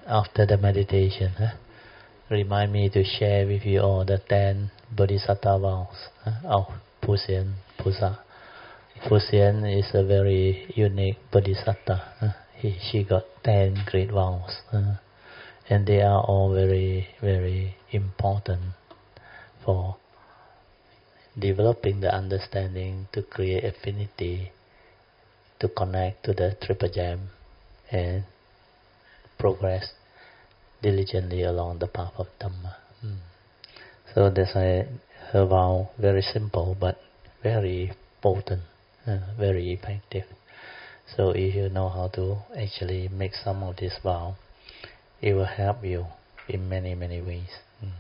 after the meditation. Remind me to share with you all the 10 Bodhisattva vows of Puxian Pusa. Puxian is a very unique Bodhisattva. She got 10 great vows, and they are all very, very important for developing the understanding, to create affinity, to connect to the Triple Gem, and progress diligently along the path of Dhamma. So that's why her vow, very simple but very potent, very effective. So if you know how to actually make some of this vow, it will help you in many, many ways.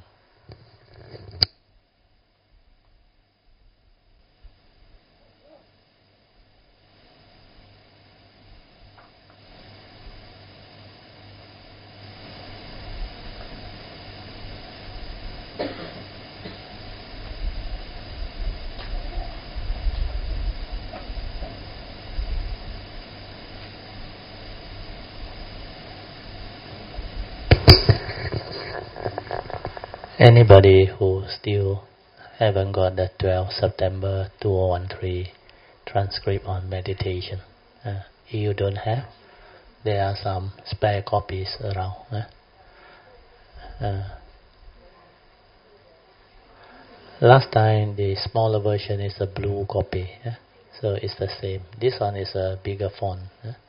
Anybody who still haven't got the 12 September 2013 transcript on meditation, if you don't have, there are some spare copies around. Last time the smaller version is a blue copy, so it's the same. This one is a bigger font.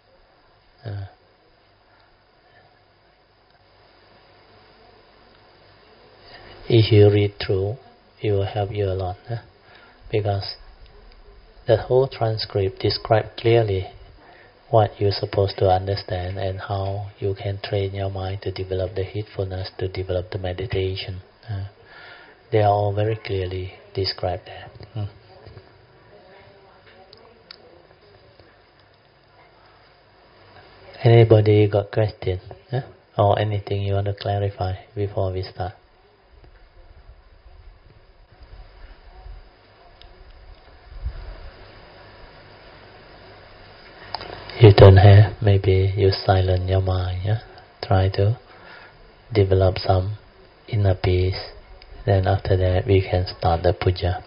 If you read through, it will help you a lot, because the whole transcript describes clearly what you're supposed to understand and how you can train your mind to develop the heedfulness, to develop the meditation. They are all very clearly described there. Anybody got question, or anything you want to clarify before we start? You don't have, maybe you silence your mind. Try to develop some inner peace. Then after that we can start the puja.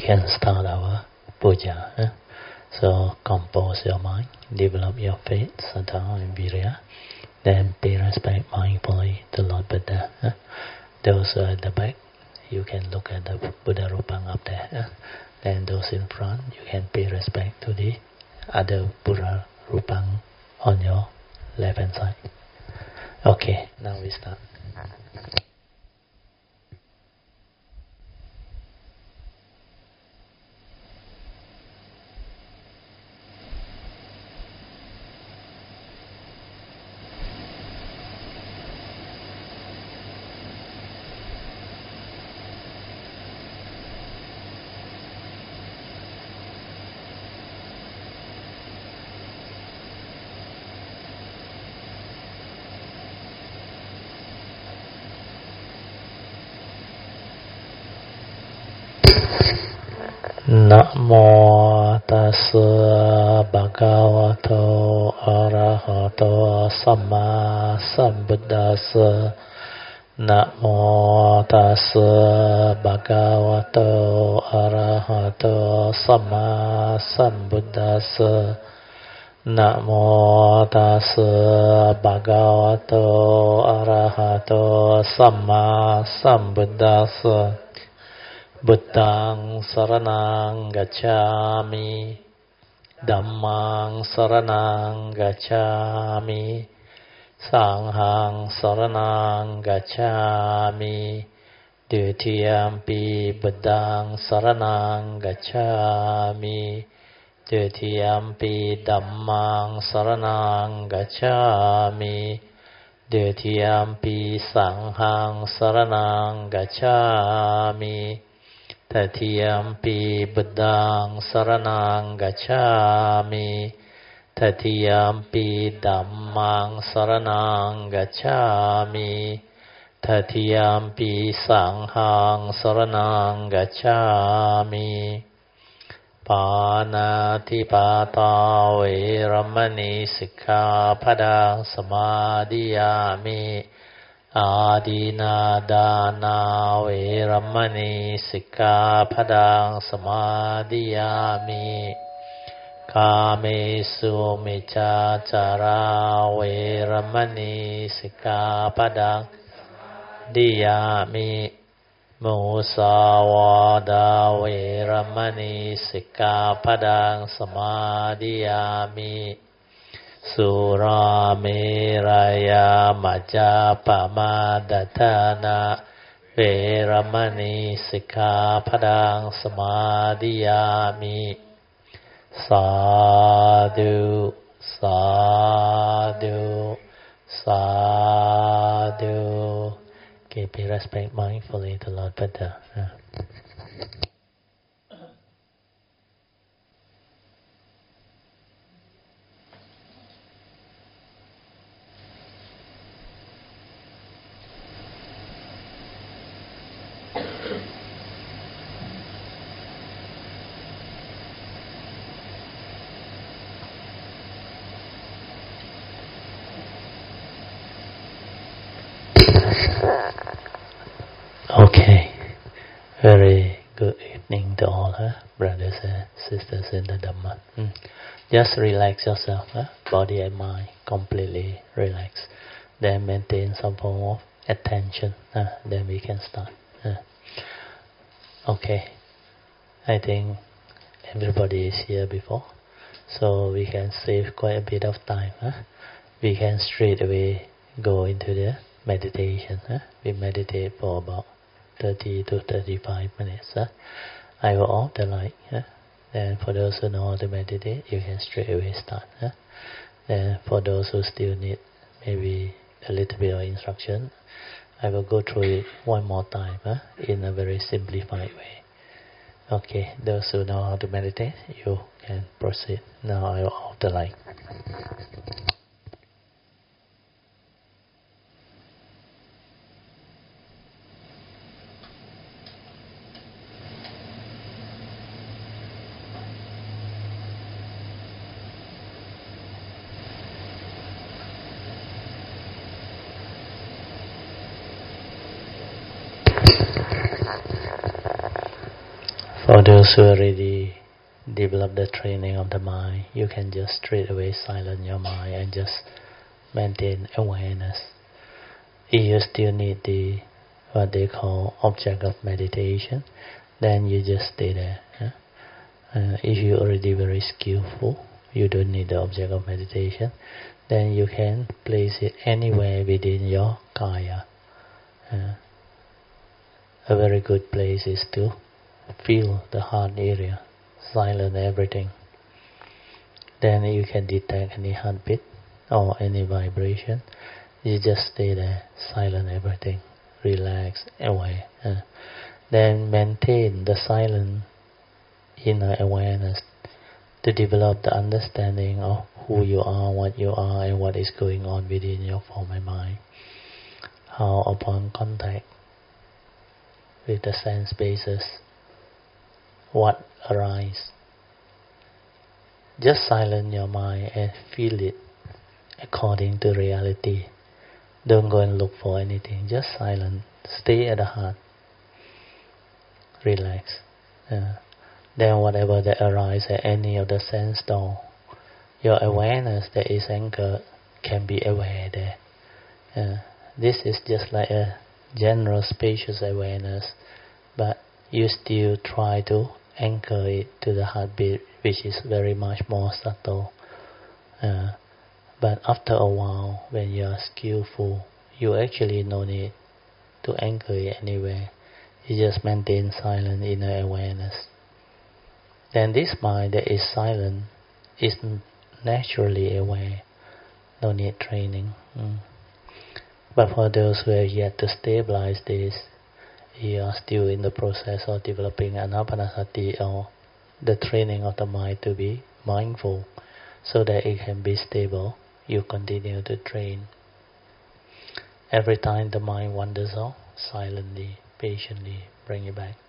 can start our puja. So compose your mind, develop your faith, saddha and virya. Then pay respect mindfully to Lord Buddha. Those at the back, you can look at the Buddha Rupang up there. Then those in front, you can pay respect to the other Buddha Rupang on your left hand side. Okay, now we start. Namo tassa bhagavato arahato samma sambuddhassa. Namo tassa bhagavato arahato samma sambuddhassa. Namo tassa bhagavato arahato samma sambuddhassa. Buddhaṃ saraṇaṃ gacchāmi, Dhammaṃ saraṇaṃ gacchāmi, Sanghaṃ saraṇaṃ gacchāmi, Dutiyampi Buddhaṃ saraṇaṃ gacchāmi, Dutiyampi Dhammaṃ saraṇaṃ gacchāmi, Dutiyampi Sanghaṃ saraṇaṃ gacchāmi, Tatiyampi Buddhaṃ saraṇaṃ gacchāmi, Tatiyampi Dhammaṃ saraṇaṃ gacchāmi, Tatiyampi Sanghaṃ saraṇaṃ gacchāmi. Pāṇātipātā vēramani sikkhapada samadhiyāmi. Ādīnādāna vēramani sikkhapada samadhiyāmi. Kāmesu micchācārā vēramani sikkhapada samadhiyāmi. Musāvādā vēramani sikkhapada samadhiyāmi. Surāmeraya majjapamādātāna vēramani sikkhapada samadhiyāmi. Sadhu, sadhu, sadhu. Okay, pay respect mindfully to Lord Buddha. Okay, very good evening to all, brothers and sisters in the Dhamma. Just relax yourself, body and mind completely relax. Then maintain some form of attention. Then we can start. Okay, I think everybody is here before, so we can save quite a bit of time. We can straight away go into the meditation. We meditate for about 30 to 35 minutes. I will off the light. Then for those who know how to meditate, you can straight away start. Then for those who still need maybe a little bit of instruction, I will go through it one more time in a very simplified way. Okay, those who know how to meditate, you can proceed. Now I will off the light. For those who already develop the training of the mind, you can just straight away silence your mind and just maintain awareness. If you still need the what they call object of meditation, then you just stay there. If you're already very skillful, you don't need the object of meditation, then you can place it anywhere within your kaya. A very good place is to feel the heart area, silence everything. Then you can detect any heartbeat or any vibration. You just stay there, silence everything, relax, away. Then maintain the silent inner awareness to develop the understanding of who you are, and what is going on within your form and mind. How upon contact with the sense bases, what arises. Just silence your mind and feel it according to reality. Don't go and look for anything. Just silence. Stay at the heart. Relax. Then whatever that arises at any of the sense door, your awareness that is anchored can be aware there. This is just like a general spacious awareness, but you still try to anchor it to the heartbeat, which is very much more subtle. But after a while, when you are skillful, you actually no need to anchor it anywhere. You just maintain silent inner awareness. Then this mind that is silent is naturally aware. No need training. But for those who have yet to stabilize this, you are still in the process of developing anapanasati, or the training of the mind to be mindful so that it can be stable. You continue to train. Every time the mind wanders off, silently, patiently bring it back.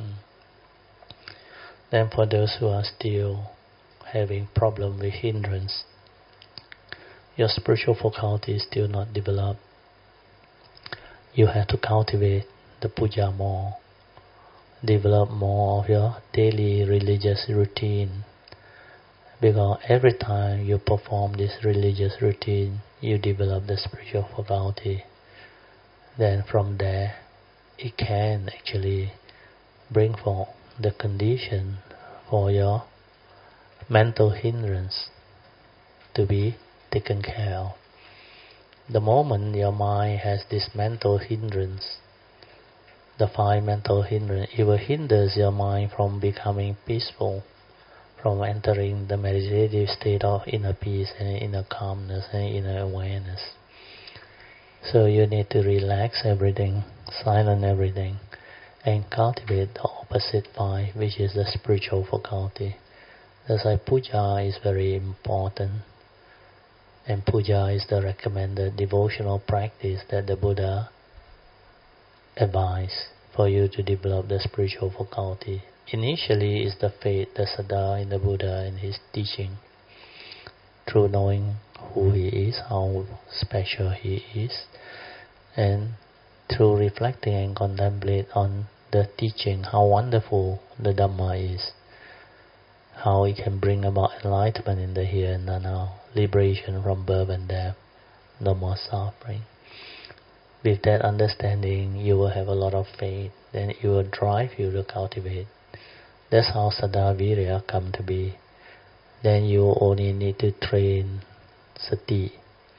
Then for those who are still having problem with hindrance, your spiritual faculty is still not developed, you have to cultivate the puja more, develop more of your daily religious routine, because every time you perform this religious routine, you develop the spiritual faculty. Then from there, it can actually bring forth the condition for your mental hindrance to be taken care of. The moment your mind has this mental hindrance, the 5 mental hindrance, it will hinder your mind from becoming peaceful, from entering the meditative state of inner peace and inner calmness and inner awareness. So you need to relax everything, silence everything, and cultivate the opposite 5, which is the spiritual faculty. That's why puja is very important. And puja is the recommended devotional practice that the Buddha advised for you to develop the spiritual faculty. Initially is the faith, the saddha in the Buddha and his teaching. Through knowing who he is, how special he is, and through reflecting and contemplate on the teaching, how wonderful the Dhamma is, how it can bring about enlightenment in the here and now, liberation from birth and death, no more suffering. With that understanding, you will have a lot of faith, then it will drive you to cultivate. That's how Saddha Virya come to be. Then you only need to train sati.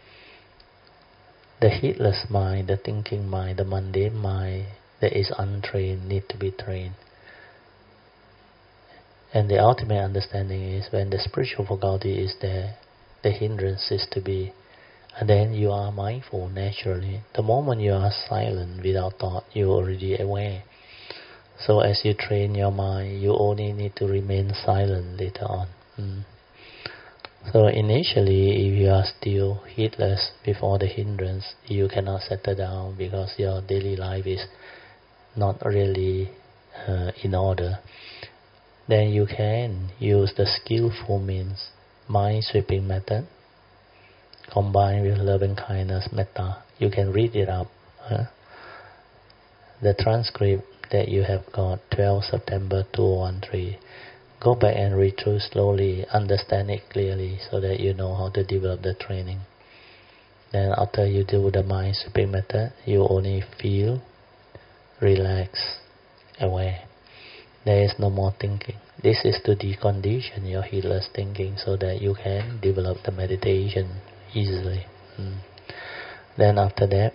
The heedless mind, the thinking mind, the mundane mind that is untrained need to be trained. And the ultimate understanding is when the spiritual faculty is there, the hindrance is to be, and then you are mindful naturally. The moment you are silent without thought, you are already aware. So as you train your mind, you only need to remain silent later on. So initially, if you are still heedless before the hindrance, you cannot settle down because your daily life is not really in order. Then you can use the skillful means, mind sweeping method, combined with loving kindness, metta. You can read it up. The transcript that you have got 12 September 2013. Go back and read through slowly, understand it clearly so that you know how to develop the training. Then after you do the mind sweeping method, you only feel, relax, aware. There is no more thinking. This is to decondition your heedless thinking so that you can develop the meditation easily. Then after that,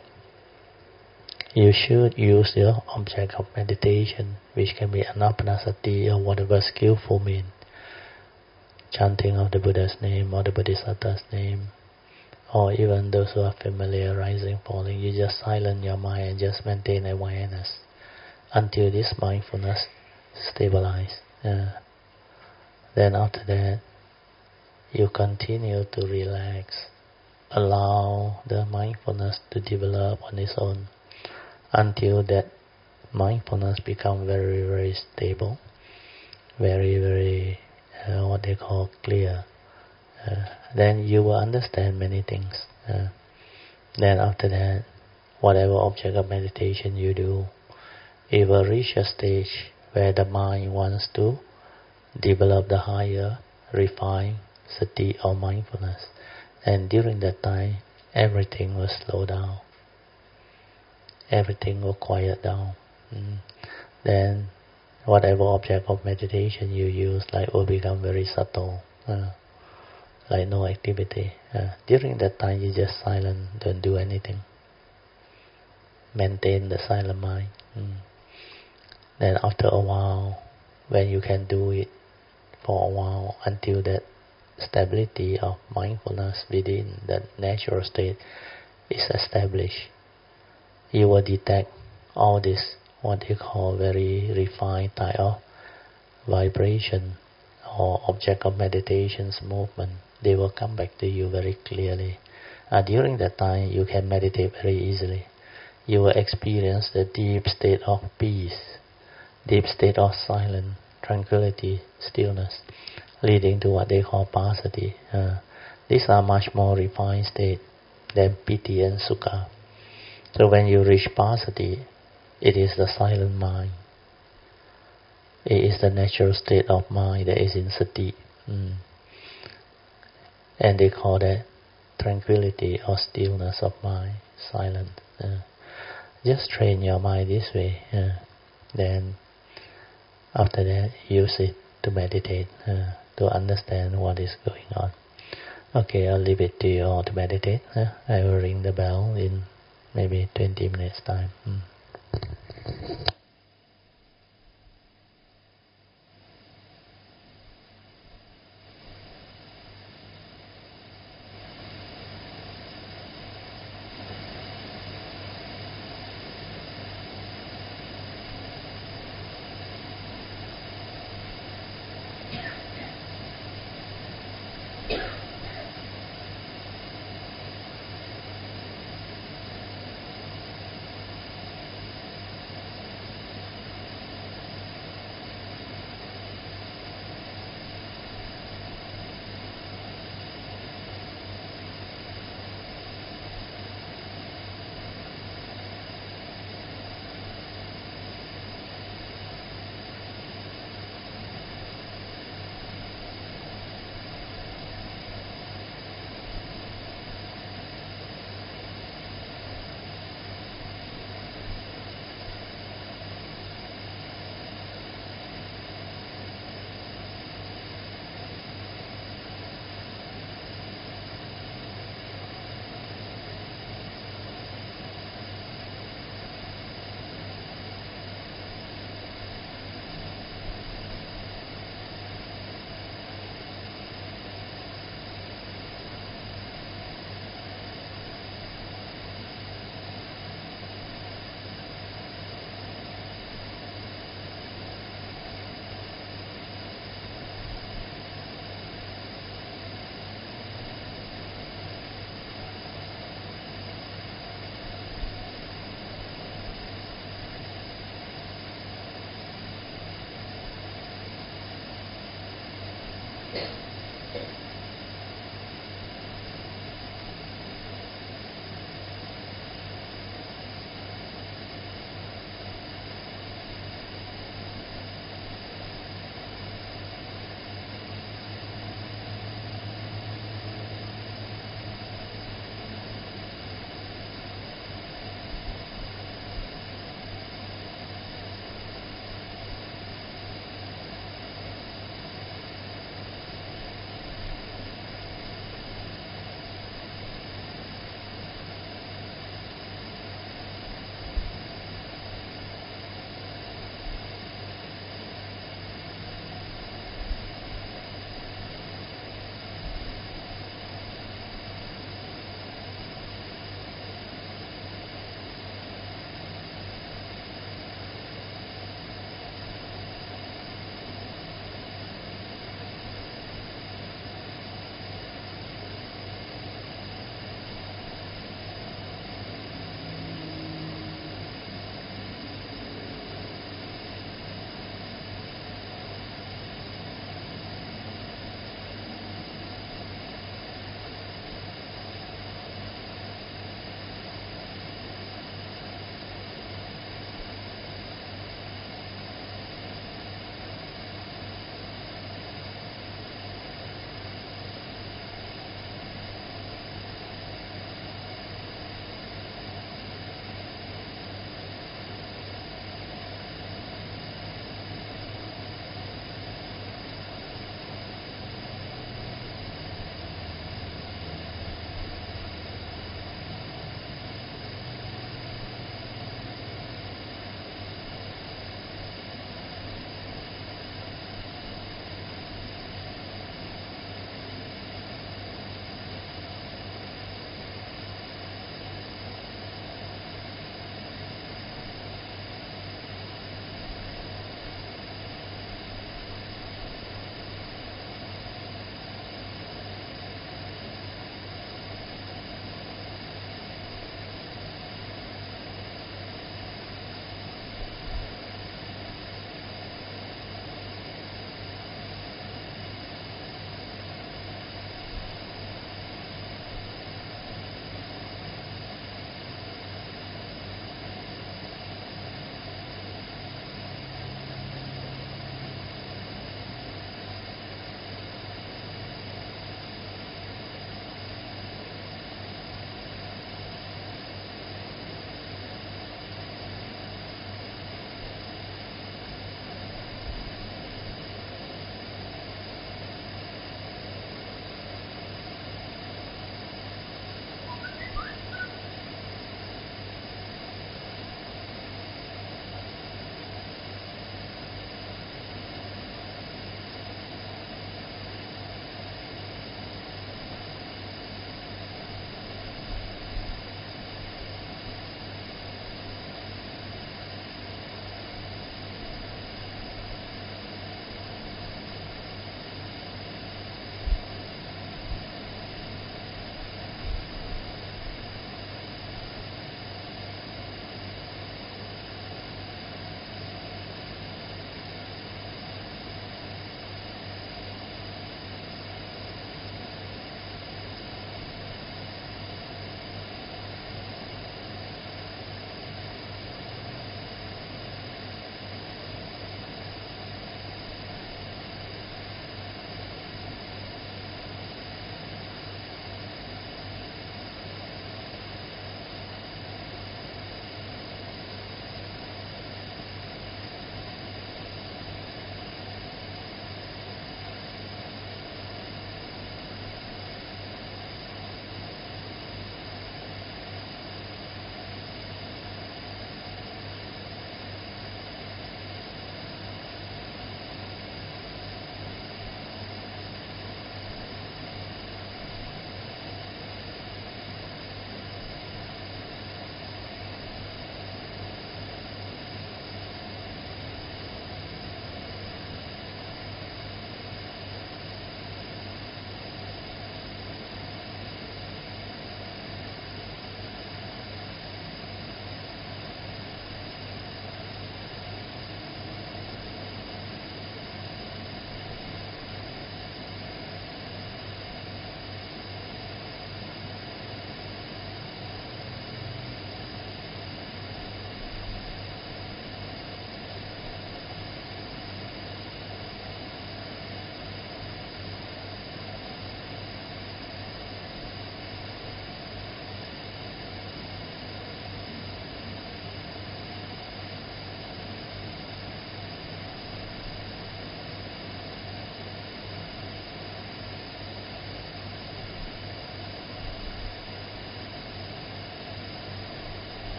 you should use your object of meditation, which can be anapanasati or whatever skillful mean. Chanting of the Buddha's name or the Bodhisattva's name, or even those who are familiar, rising, falling. You just silence your mind and just maintain awareness until this mindfulness stabilize. Then after that, you continue to relax. Allow the mindfulness to develop on its own until that mindfulness become very, very stable, very, very what they call clear. Then you will understand many things. Then after that, whatever object of meditation you do, it will reach a stage where the mind wants to develop the higher, refined sati or mindfulness. And during that time, everything will slow down. Everything will quiet down. Then whatever object of meditation you use will become very subtle, like no activity. During that time, you just silent, don't do anything. Maintain the silent mind. Then after a while, when you can do it for a while until that stability of mindfulness within that natural state is established, you will detect all this, what they call very refined type of vibration or object of meditation's movement. They will come back to you very clearly. During that time, you can meditate very easily. You will experience the deep state of peace, deep state of silence, tranquility, stillness, leading to what they call passaddhi. These are much more refined state than piti and sukha. So when you reach passaddhi, it is the silent mind. It is the natural state of mind that is in sati. And they call that tranquility or stillness of mind, silence. Just train your mind this way. Then after that, use it to meditate, to understand what is going on. Okay, I'll leave it to you all to meditate. I will ring the bell in maybe 20 minutes time.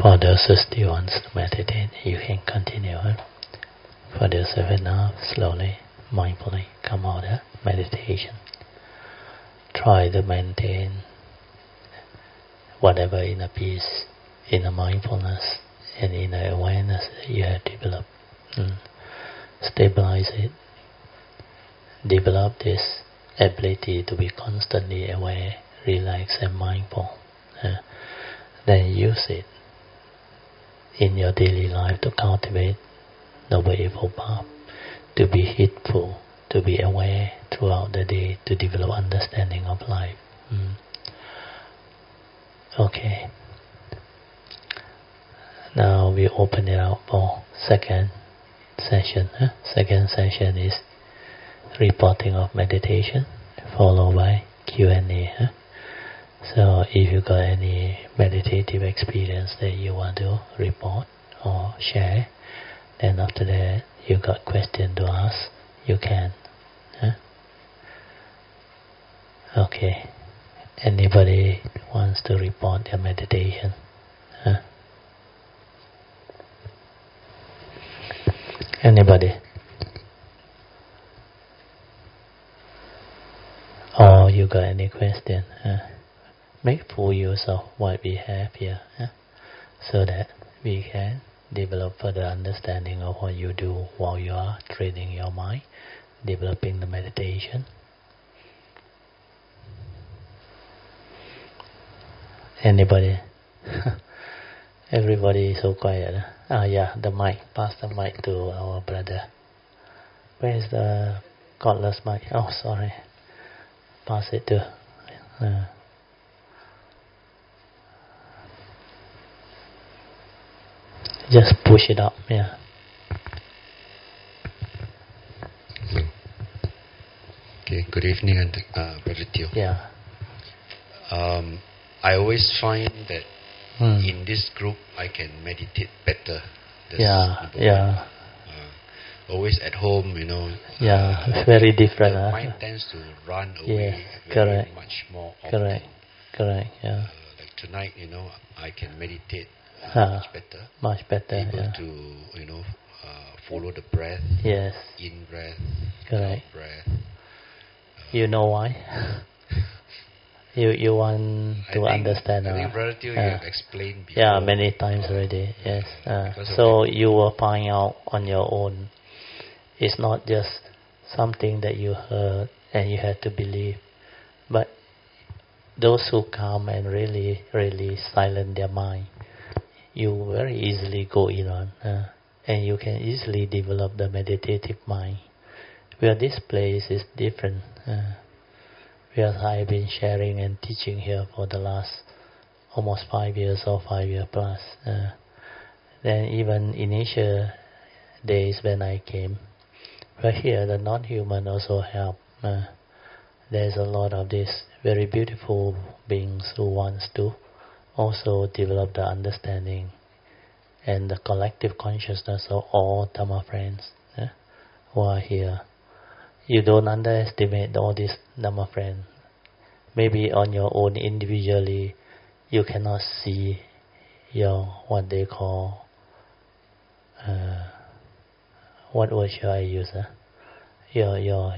For those who still want to meditate, you can continue. For those who have enough, slowly, mindfully come out of meditation. Try to maintain whatever inner peace, inner mindfulness, and inner awareness that you have developed. Stabilize it. Develop this ability to be constantly aware, relaxed and mindful. Then use it in your daily life to cultivate the Eightfold Path, to be heedful, to be aware throughout the day, to develop understanding of life. Okay. Now we open it up for second session. Second session is reporting of meditation, followed by Q&A. So if you got any meditative experience that you want to report or share, then after that you got question to ask, you can. Okay. Anybody wants to report their meditation? Anybody? Or you got any question? Make full use of what we have here, so that we can develop further understanding of what you do while you are training your mind, developing the meditation. Anybody? Everybody is so quiet. Yeah, the mic. Pass the mic to our brother. Where is the cordless mic? Oh, sorry. Pass it to... just push it up, yeah. Okay, good evening, Brother Teo. Yeah. I always find that in this group I can meditate better. That's always at home, Yeah, very different. The mind tends to run away much more often. Correct, yeah. Like tonight, I can meditate much better. Much better, Able to, follow the breath. Yes. In breath, correct. Out breath. You know why? You want to understand? I think Brother Teo, you have explained before. Yeah, many times already. Yes. So you will find out on your own. It's not just something that you heard and you have to believe, but those who come and really, really silence their mind, you very easily go in on, and you can easily develop the meditative mind. Where this place is different. Where I've been sharing and teaching here for the last almost 5 years or 5 years plus. Then even initial days when I came, but here the non-human also help. There's a lot of these very beautiful beings who wants to also develop the understanding and the collective consciousness of all Dhamma friends who are here. You don't underestimate all these Dhamma friends. Maybe on your own individually, you cannot see your, what they call, what word should I use? Your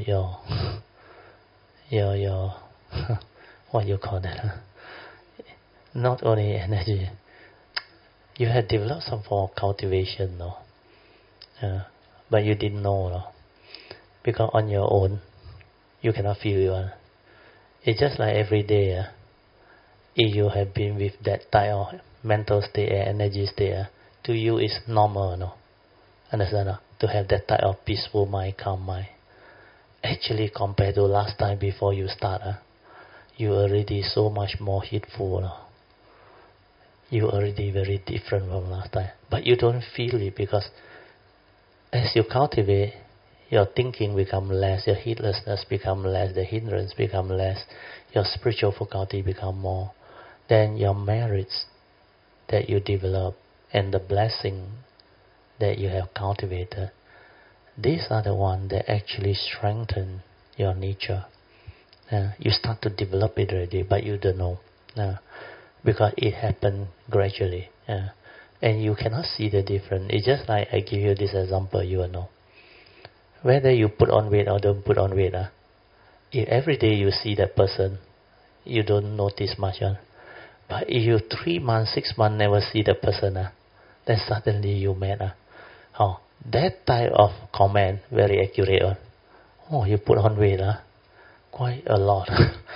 what you call that? Not only energy. You had developed some form of cultivation, no? But you didn't know, no? Because on your own, you cannot feel it. It's just like every day. If you have been with that type of mental state and energy state, to you it's normal, no? Understand? No? To have that type of peaceful mind, calm mind. Actually, compared to last time before you start, you already so much more heedful. No? You already very different from last time. But you don't feel it because as you cultivate, your thinking become less, your heedlessness become less, the hindrance become less, your spiritual faculty become more. Then your merits that you develop and the blessing that you have cultivated, these are the ones that actually strengthen your nature. You start to develop it already, but you don't know. Because it happened gradually. And you cannot see the difference. It's just like I give you this example, you will know. Whether you put on weight or don't put on weight, if every day you see that person, you don't notice much. But if you 3 months, 6 months never see the person, then suddenly you mad. That type of comment very accurate. Oh, you put on weight, quite a lot.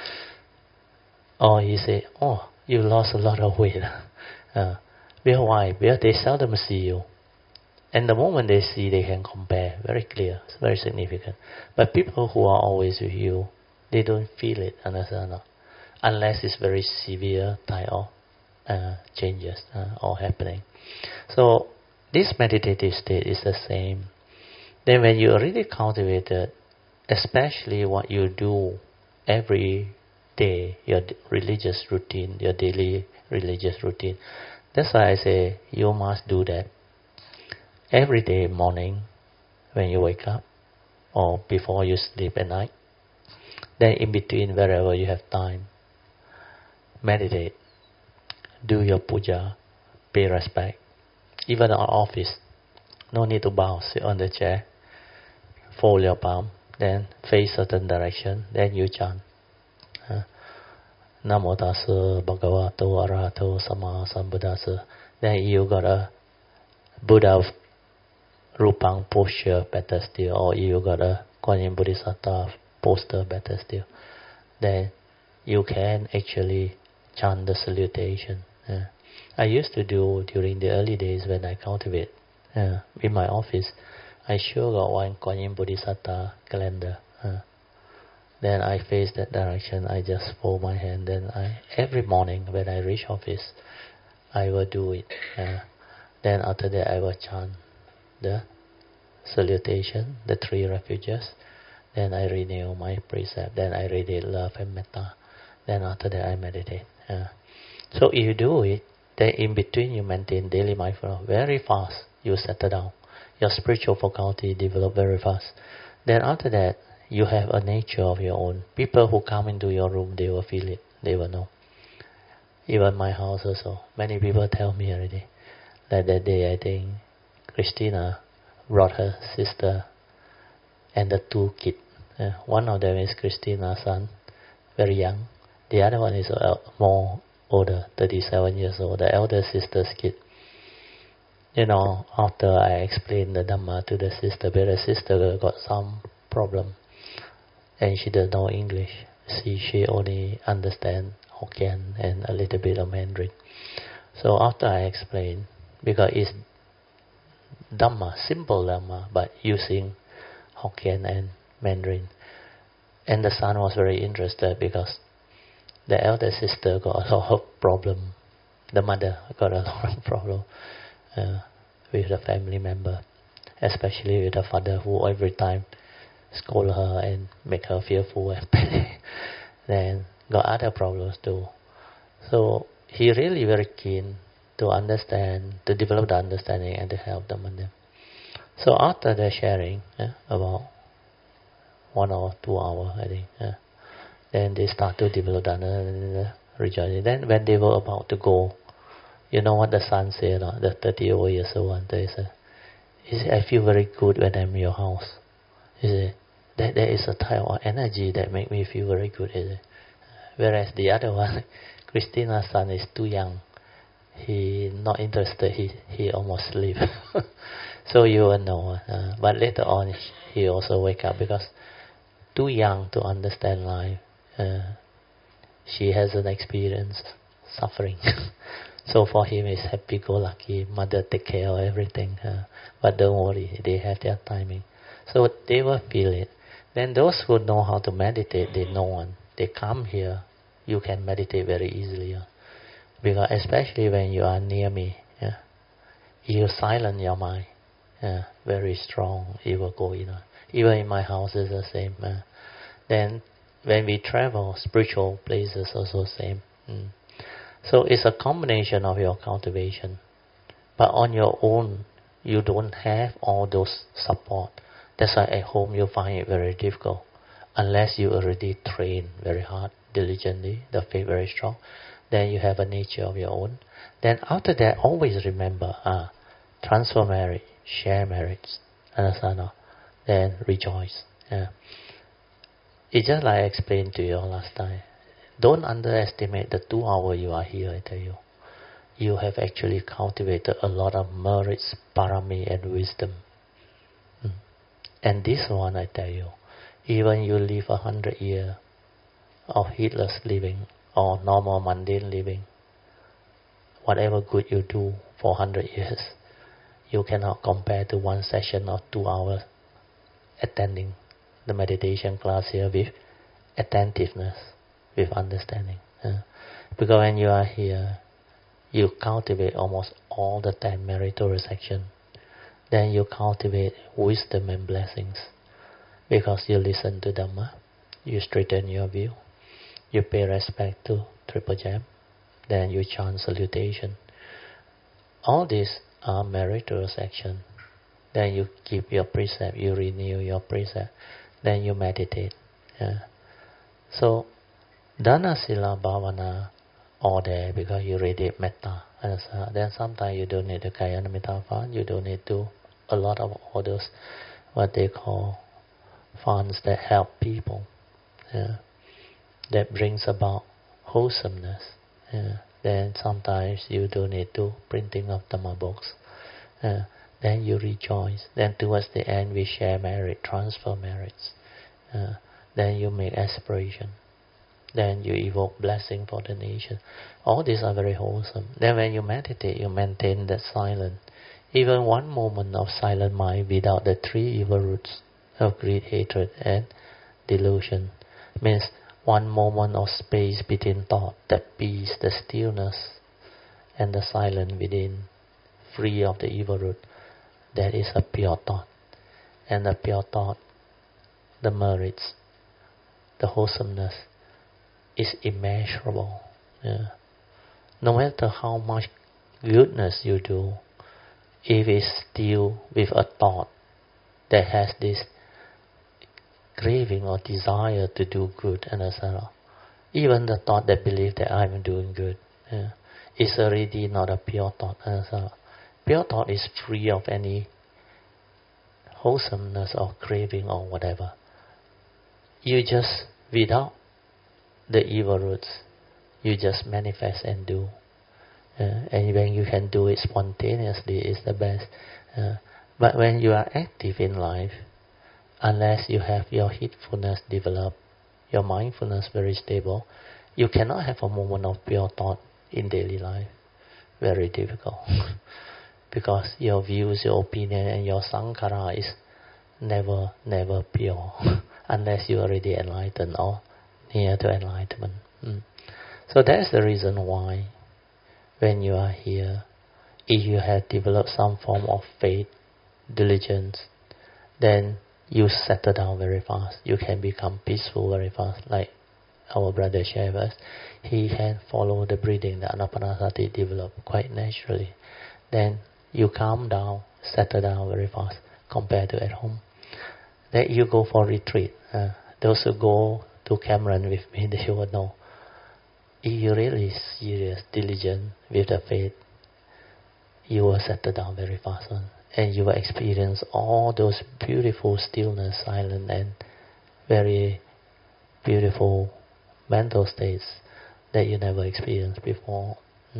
Or he say, oh, you lost a lot of weight. Because why? Because they seldom see you. And the moment they see, they can compare. Very clear. It's very significant. But people who are always with you, they don't feel it, understand? Unless it's very severe type of changes or happening. So this meditative state is the same. Then when you already cultivated, especially what you do every day, your religious routine, your daily religious routine, that's why I say you must do that every day morning when you wake up or before you sleep at night. Then in between, wherever you have time, meditate, do your puja, pay respect. Even in office, no need to bow, sit on the chair, fold your palm, then face certain direction, then you chant. Namo tassa bhagavato arahato sama sambuddhassa. Then you got a Buddha Rupang posture, better still, or you got a Kuan Yin Bodhisattva poster, better still. Then you can actually chant the salutation. I used to do during the early days when I cultivate in my office. I sure got one Kuan Yin Bodhisattva calendar. Then I face that direction. I just fold my hand. Then every morning when I reach office, I will do it. Then after that, I will chant the salutation, the 3 refuges. Then I renew my precept. Then I radiate love and metta. Then after that, I meditate. So if you do it, then in between you maintain daily mindfulness very fast. You settle down. Your spiritual faculty develop very fast. Then after that, you have a nature of your own. People who come into your room, they will feel it. They will know. Even my house also. Many people tell me already that day, I think, Christina brought her sister and the 2 kids. One of them is Christina's son, very young. The other one is more older, 37 years old, the elder sister's kid. After I explained the Dhamma to the sister, but the sister got some problem and she doesn't know English. She only understands Hokkien and a little bit of Mandarin. So after I explained, because it's Dhamma, simple Dhamma, but using Hokkien and Mandarin. And the son was very interested because the elder sister got a lot of problem. The mother got a lot of problem with the family member, especially with the father who every time scold her and make her fearful and panic. Then got other problems too. So he really very keen to understand, to develop the understanding and to help them and them. So after the sharing, about 1 or 2 hours, I think, then they start to develop the rejoicing. Then when they were about to go, you know what the son said, the 30 years old one, he said, I feel very good when I'm in your house. He said, that there is a type of energy that make me feel very good. He said. Whereas the other one, Christina's son, is too young. He not interested. He almost sleep. So you will know. But later on, he also wake up because too young to understand life. She hasn't experienced suffering. So for him, it's happy-go-lucky. Mother take care of everything. But don't worry, they have their timing. So they will feel it. Then those who know how to meditate, they know one. They come here, you can meditate very easily. Because especially when you are near me, you silence your mind. Very strong, it will go in. Even in my house, it's the same. Then when we travel, spiritual places also same. So it's a combination of your cultivation. But on your own, you don't have all those support. That's why at home you find it very difficult. Unless you already train very hard, diligently, the faith very strong. then you have a nature of your own. Then after that, always remember, transfer merit, share merits, understand? Then rejoice. It's just like I explained to you last time. Don't underestimate the 2 hours you are here, I tell you. You have actually cultivated a lot of merits, parami and wisdom. And this one, I tell you, even you live 100 years of heedless living or normal mundane living, whatever good you do for 100 years, you cannot compare to one session of 2 hours attending the meditation class here with attentiveness, with understanding. Because when you are here, you cultivate almost all the 10 meritorious actions. Then you cultivate wisdom and blessings. Because you listen to Dhamma, you straighten your view, you pay respect to Triple Gem, then you chant salutation. All these are meritorious actions. Then you keep your precept, you renew your precept, then you meditate. So, Dana Sila Bhavana all there because you radiate metta. Then sometimes you don't need the Kayana Metta fund, you don't need to a lot of all those what they call funds that help people, that brings about wholesomeness. Then sometimes you don't need to printing of Dhamma books. Then you rejoice. Then towards the end we share merit, transfer merits. Then you make aspiration. Then you evoke blessing for the nation. All these are very wholesome. Then when you meditate, you maintain that silence. Even one moment of silent mind without the 3 evil roots of greed, hatred, and delusion means one moment of space between thought, the peace, the stillness, and the silence within, free of the evil root. That is a pure thought. And the pure thought, the merits, the wholesomeness, is immeasurable. No matter how much goodness you do, if it's still with a thought that has this craving or desire to do good, and etc., even the thought that believes that I'm doing good, is already not a pure thought. Pure thought is free of any wholesomeness or craving or whatever. You just, without the evil roots, you just manifest and do. And when you can do it spontaneously, is the best. But when you are active in life, unless you have your heedfulness developed, your mindfulness very stable, you cannot have a moment of pure thought in daily life. Very difficult. Because your views, your opinion, and your sankhara is never pure, unless you are already enlightened or near to enlightenment. So that's the reason why when you are here, if you have developed some form of faith, diligence, then you settle down very fast. You can become peaceful very fast. Like our brother shared with us, he can follow the breathing, the anapanasati develop quite naturally. Then you calm down, settle down very fast compared to at home. Then you go for retreat. Those who go to Cameron with me, they would know. If you're really serious, diligent with the faith, you will settle down very fast. And you will experience all those beautiful stillness, silence, and very beautiful mental states that you never experienced before.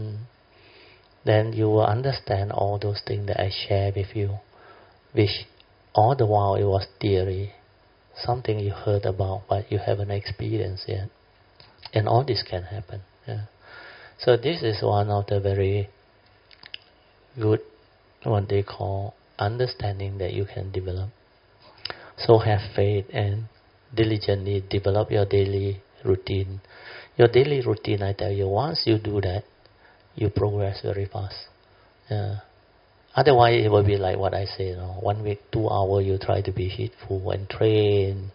Then you will understand all those things that I share with you, which all the while it was theory, something you heard about but you haven't experienced yet. And all this can happen. So this is one of the very good, what they call, understanding that you can develop. So have faith and diligently develop your daily routine. Your daily routine, I tell you, once you do that, you progress very fast. Otherwise, it will be like what I say, 1 week, 2 hours, you try to be heedful and train,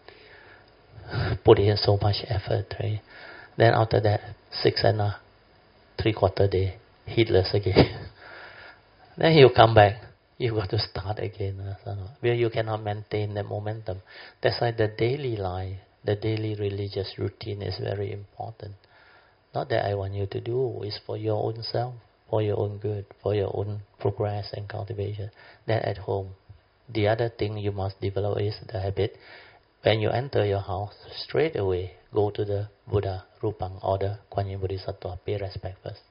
put in so much effort, right? Then after that, 6 and 3/4 day, heedless again. Then you come back, you got to start again. Where you cannot maintain the momentum. That's why the daily life, the daily religious routine is very important. Not that I want you to do. It's for your own self, for your own good, for your own progress and cultivation. Then at home, the other thing you must develop is the habit. When you enter your house, straight away go to the Buddha Rupang or the Kuan Yin Bodhisattva, pay respect first.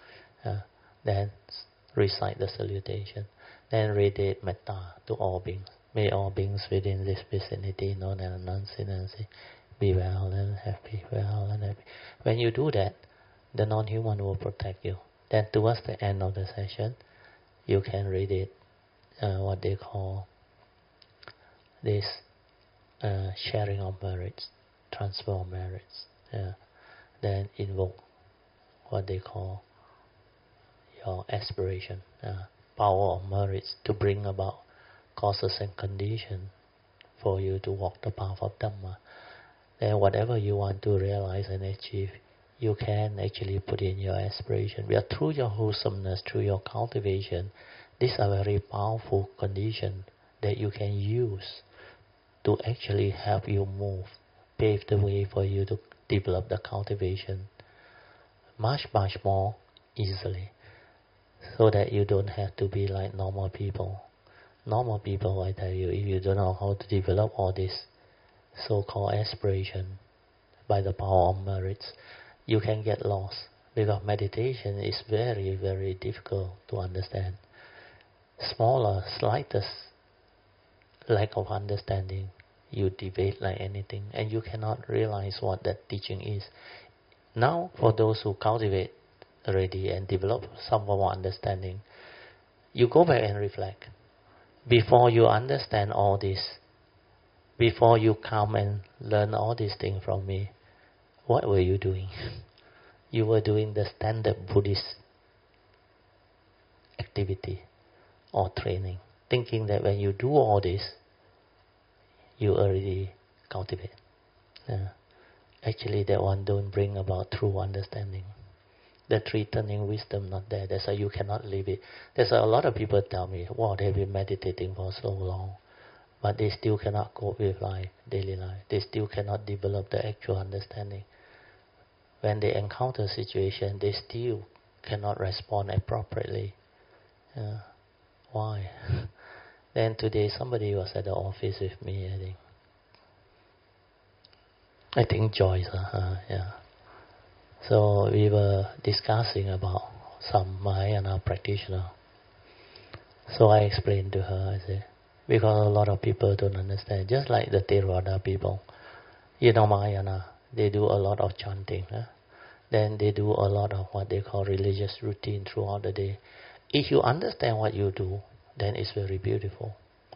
Then recite the salutation. Then radiate metta to all beings. May all beings within this vicinity, known and unknown, be well and happy, well and happy. When you do that, the non-human will protect you. Then towards the end of the session, you can radiate what they call this sharing of merits, transfer of merits. Then invoke what they call your aspiration, power of merits to bring about causes and conditions for you to walk the path of Dhamma. Then whatever you want to realize and achieve, you can actually put in your aspiration. But through your wholesomeness, through your cultivation, these are very powerful conditions that you can use to actually help you move, pave the way for you to develop the cultivation much, much more easily, so that you don't have to be like normal people. Normal people, I tell you, if you don't know how to develop all this so-called aspiration by the power of merits, you can get lost, because meditation is very, very difficult to understand. Smaller, slightest lack of understanding, you debate like anything, and you cannot realize what that teaching is. Now, for those who cultivate already and develop some more understanding, you go back and reflect. Before you understand all this, before you come and learn all these things from me, what were you doing? You were doing the standard Buddhist activity or training, thinking that when you do all this, you already cultivate. Actually, that one don't bring about true understanding. The three turning wisdom not there. That's why you cannot live it. That's why a lot of people tell me, wow, they've been meditating for so long, but they still cannot cope with life, daily life. They still cannot develop the actual understanding. When they encounter situation, they still cannot respond appropriately. Why? Then today somebody was at the office with me, I think Joyce, So we were discussing about some Mahayana practitioner. So I explained to her, I said, because a lot of people don't understand, just like the Theravada people. Mahayana, they do a lot of chanting. Then they do a lot of what they call religious routine throughout the day. If you understand what you do, then it's very beautiful.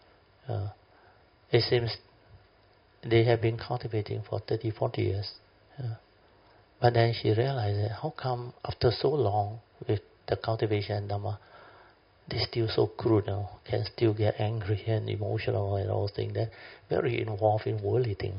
It seems they have been cultivating for 30, 40 years. But then she realized that how come after so long with the cultivation and Dhamma, they still so crude now, can still get angry and emotional and all things, that very involved in worldly things.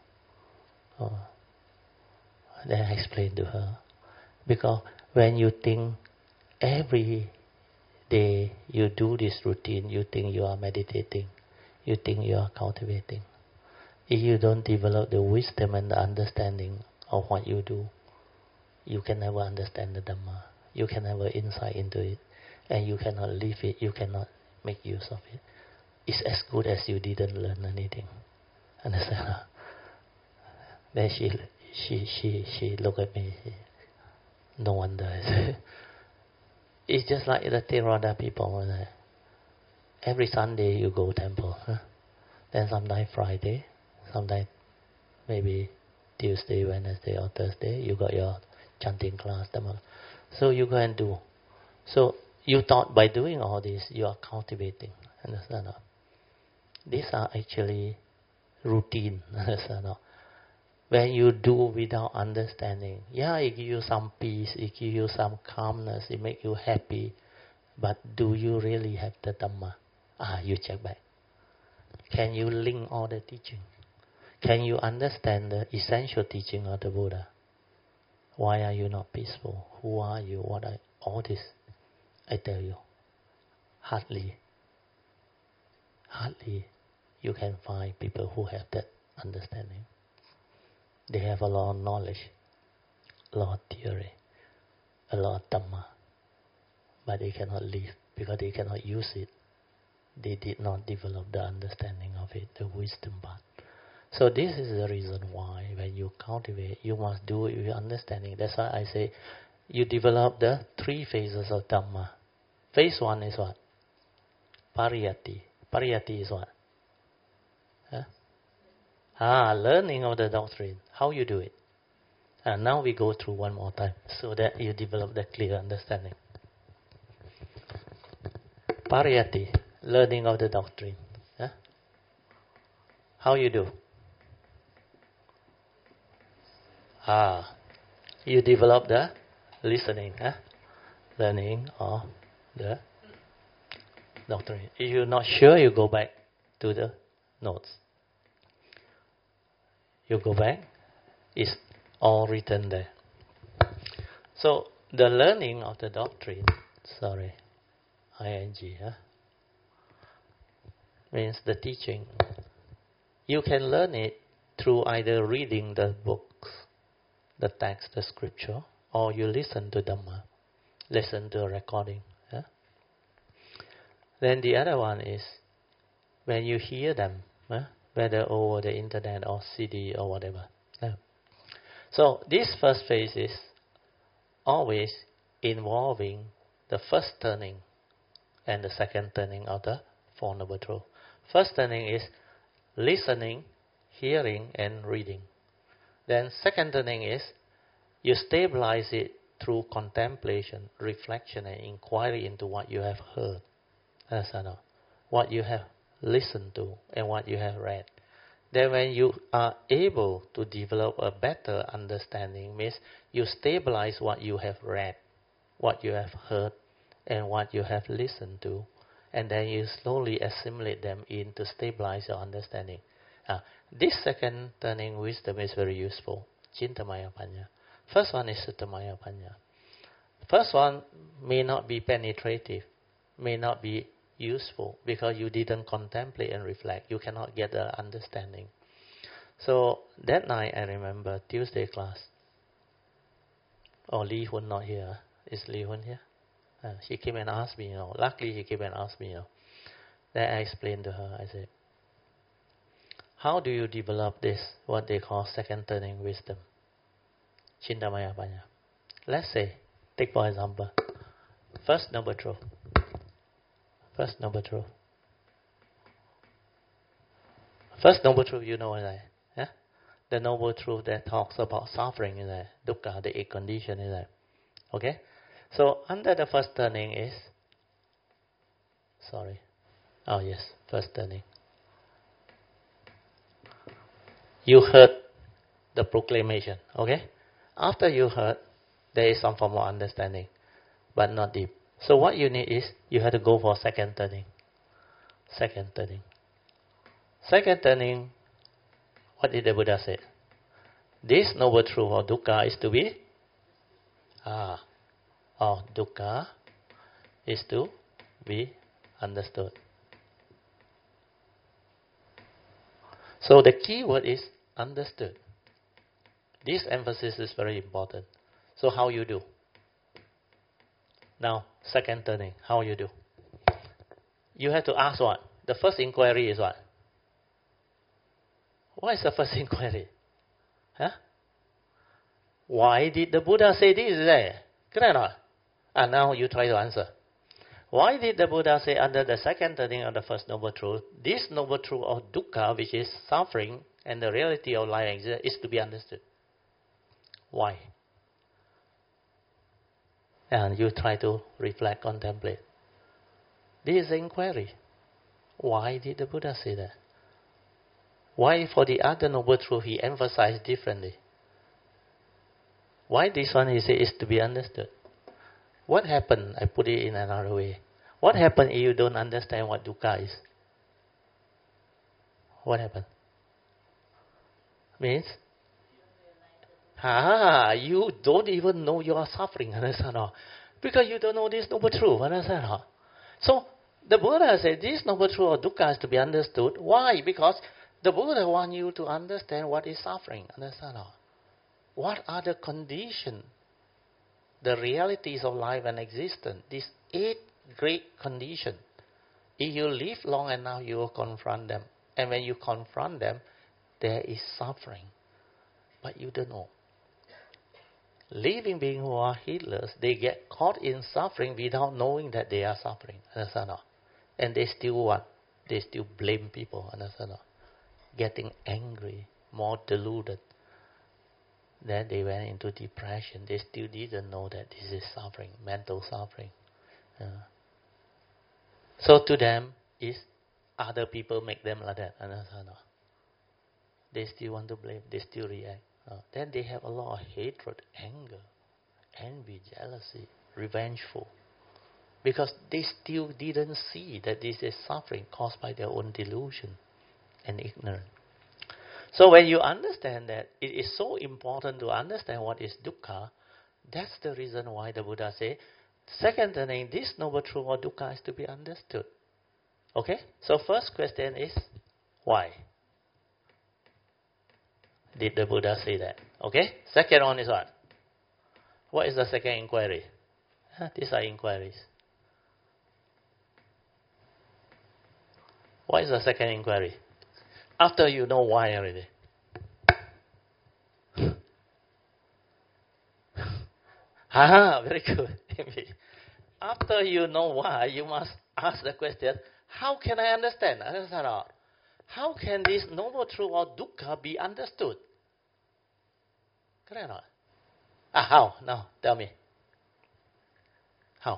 Then I explained to her, because when you think every day you do this routine, you think you are meditating, you think you are cultivating. If you don't develop the wisdom and the understanding of what you do, you can never understand the Dhamma. You can never insight into it, and you cannot live it. You cannot make use of it. It's as good as you didn't learn anything. Understand? Then she looked at me. No wonder. It's just like the Theravada people. Every Sunday you go temple. Then sometimes Friday, sometimes maybe Tuesday, Wednesday or Thursday, you got your chanting class. So you go and do. So you thought by doing all this, you are cultivating. Understand? These are actually routine. Understand? When you do without understanding, it gives you some peace, it gives you some calmness, it makes you happy. But do you really have the Dhamma? You check back. Can you link all the teaching? Can you understand the essential teaching of the Buddha? Why are you not peaceful? Who are you? What are all this? I tell you, hardly you can find people who have that understanding. They have a lot of knowledge, lot of theory, a lot of Dhamma, but they cannot live because they cannot use it. They did not develop the understanding of it, the wisdom part. So this is the reason why when you cultivate, you must do it with understanding. That's why I say you develop the 3 phases of Dhamma. Phase 1 is what? Pariyatti. Pariyatti is what? Learning of the doctrine. How you do it. And now we go through one more time so that you develop the clear understanding. Pariyatti, learning of the doctrine. How you do? You develop the listening, learning of the doctrine. If you're not sure, you go back to the notes. You go back, it's all written there. So the learning of the doctrine, means the teaching. You can learn it through either reading the books, the text, the scripture, or you listen to Dhamma, listen to a recording. Then the other one is when you hear them, whether over the internet or CD or whatever. So this first phase is always involving the first turning and the second turning of the Four Noble Truths. First turning is listening, hearing and reading. Then second turning is you stabilize it through contemplation, reflection and inquiry into what you have heard. What you have listened to and what you have read. Then when you are able to develop a better understanding, means you stabilize what you have read, what you have heard, and what you have listened to, and then you slowly assimilate them in to stabilize your understanding. This second turning wisdom is very useful. Chintamaya Panya. First one is Suttamaya Panya. First one may not be penetrative, may not be useful because you didn't contemplate and reflect. You cannot get the understanding. So that night I remember Tuesday class. Li Hun not here. Is Li Hun here? She came and asked me, luckily she came and asked me, Then I explained to her, I said, how do you develop this, what they call second turning wisdom? Chintamaya Panya. Let's say, take for example, First Noble Truth. First Noble Truth. First Noble Truth, you know what I say? The Noble Truth that talks about suffering is that dukkha, the 8 condition is that. Okay? So under the first turning is, first turning. You heard the proclamation, okay? After you heard, there is some form of understanding, but not deep. So what you need is, you have to go for second turning. Second turning. Second turning, what did the Buddha say? This Noble Truth or dukkha is to be, dukkha is to be understood. So the key word is understood. This emphasis is very important. So how you do? Now, second turning, how you do? You have to ask what? The first inquiry is what? What is the first inquiry? Why did the Buddha say this? Correct or not? And now you try to answer. Why did the Buddha say under the second turning of the First Noble Truth, this Noble Truth of dukkha, which is suffering, and the reality of life is to be understood? Why? And you try to reflect, contemplate. This is the inquiry. Why did the Buddha say that? Why for the other Noble Truth he emphasized differently? Why this one he said is to be understood? What happened? I put it in another way. What happened if you don't understand what dukkha is? What happened? Means, you don't even know you are suffering, understand? Because you don't know this Noble Truth, understand? So, the Buddha said this Noble Truth of dukkha is to be understood. Why? Because the Buddha wants you to understand what is suffering, understand? what are the conditions, the realities of life and existence, these 8 great conditions. If you live long enough, you will confront them. And when you confront them, there is suffering. But you don't know. Living beings who are heedless, they get caught in suffering without knowing that they are suffering. Understand? And they still what? They still blame people. Understand? Getting angry, more deluded. Then they went into depression. They still didn't know that this is suffering, mental suffering. So to them, is other people make them like that. Understand? They still want to blame. They still react. Then they have a lot of hatred, anger, envy, jealousy, revengeful. Because they still didn't see that this is suffering caused by their own delusion and ignorance. So when you understand that, it is so important to understand what is dukkha. That's the reason why the Buddha said, second thing, this noble truth or dukkha is to be understood. Okay? So first question is, why? Did the Buddha say that? Okay? Second one is what? What is the second inquiry? These are inquiries. What is the second inquiry? After you know why already. Very good. After you know why, you must ask the question, how can I understand? How can this noble truth or dukkha be understood? Correct or not? How? Now, tell me. How?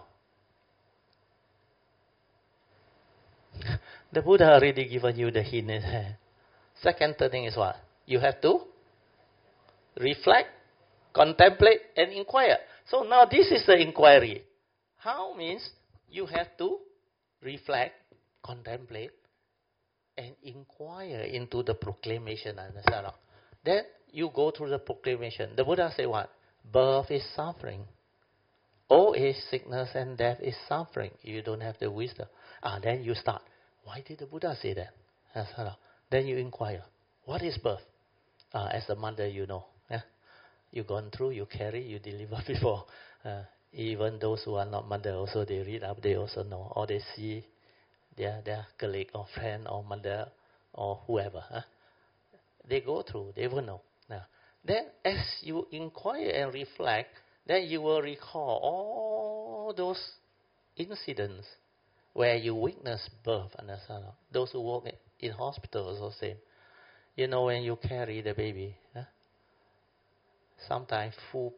The Buddha already given you the hint. Second thing is what? You have to reflect, contemplate, and inquire. So now this is the inquiry. How means you have to reflect, contemplate, and inquire into the proclamation. Understand? Then you go through the proclamation. The Buddha say what? Birth is suffering. Old age, sickness, and death is suffering. You don't have the wisdom. Then you start. Why did the Buddha say that? Then you inquire. What is birth? As a mother, you know. You've gone through, you carry, you deliver before. Even those who are not mother also, they read up, they also know. Or they see their colleague or friend or mother or whoever. They go through, they will know. Then as you inquire and reflect, then you will recall all those incidents where you witness birth. Understand? Those who work in hospitals also same. You know, when you carry the baby, sometimes full,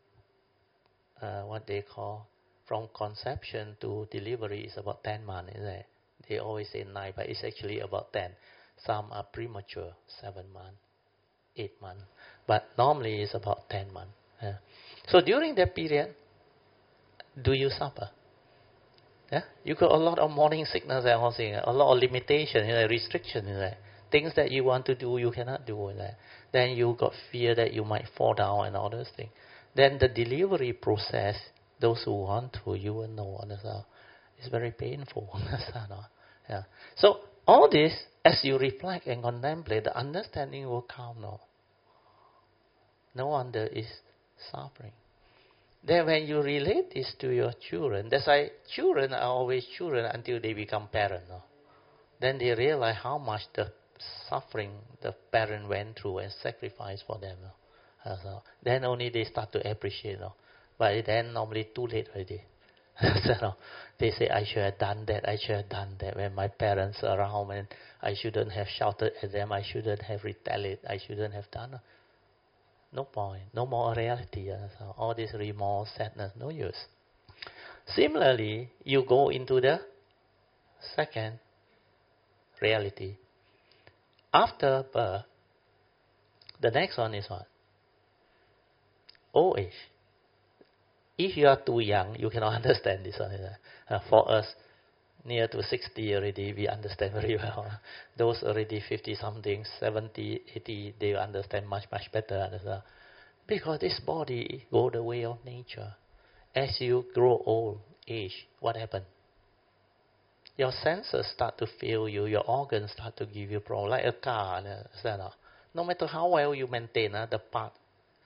what they call, from conception to delivery is about 10 months, isn't it? They always say 9, but it's actually about 10. Some are premature, 7 months, 8 months. But normally it's about 10 months. So during that period, do you suffer? You got a lot of morning sickness and all things, a lot of limitations, restrictions, things that you want to do, you cannot do. Then you got fear that you might fall down and all those things. Then the delivery process, those who want to, you will know. It's very painful. So all this, as you reflect and contemplate, the understanding will come now. No wonder it's suffering. Then when you relate this to your children, that's why children are always children until they become parents. Then they realize how much the suffering the parent went through and sacrificed for them. Then only they start to appreciate. But then normally too late already. They say, I should have done that, I should have done that. When my parents are around, and I shouldn't have shouted at them, I shouldn't have retaliated, I shouldn't have done. No point, no more reality. All this remorse, sadness, no use. Similarly, you go into the second reality. After birth, the next one is what? Old age. If you are too young, you cannot understand this one. For us, near to 60 already, we understand very well. Those already 50-something, 70, 80, they understand much, much better. Because this body go the way of nature. As you grow old, age, what happens? Your senses start to fail you, your organs start to give you problems, like a car. No matter how well you maintain the part,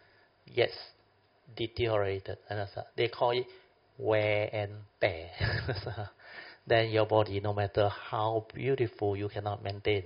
yes, deteriorated. They call it wear and tear. Then your body, no matter how beautiful, you cannot maintain.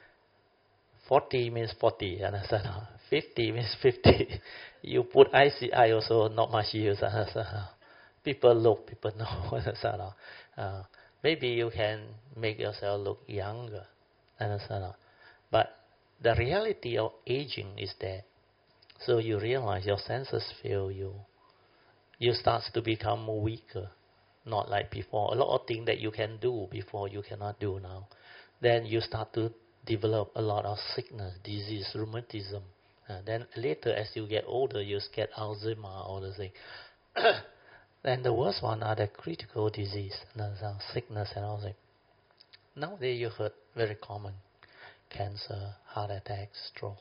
40 means 40, understand? 50 means 50. You put ICI also not much use, understand? People look, people know, understand? Maybe you can make yourself look younger, understand? But the reality of aging is there. So you realize your senses fail you. You start to become weaker, not like before. A lot of things that you can do before you cannot do now. Then you start to develop a lot of sickness, disease, rheumatism. Then later, as you get older, you get Alzheimer, all the things. Then the worst one are the critical disease, sickness and all that. Nowadays you heard very common: cancer, heart attack, stroke,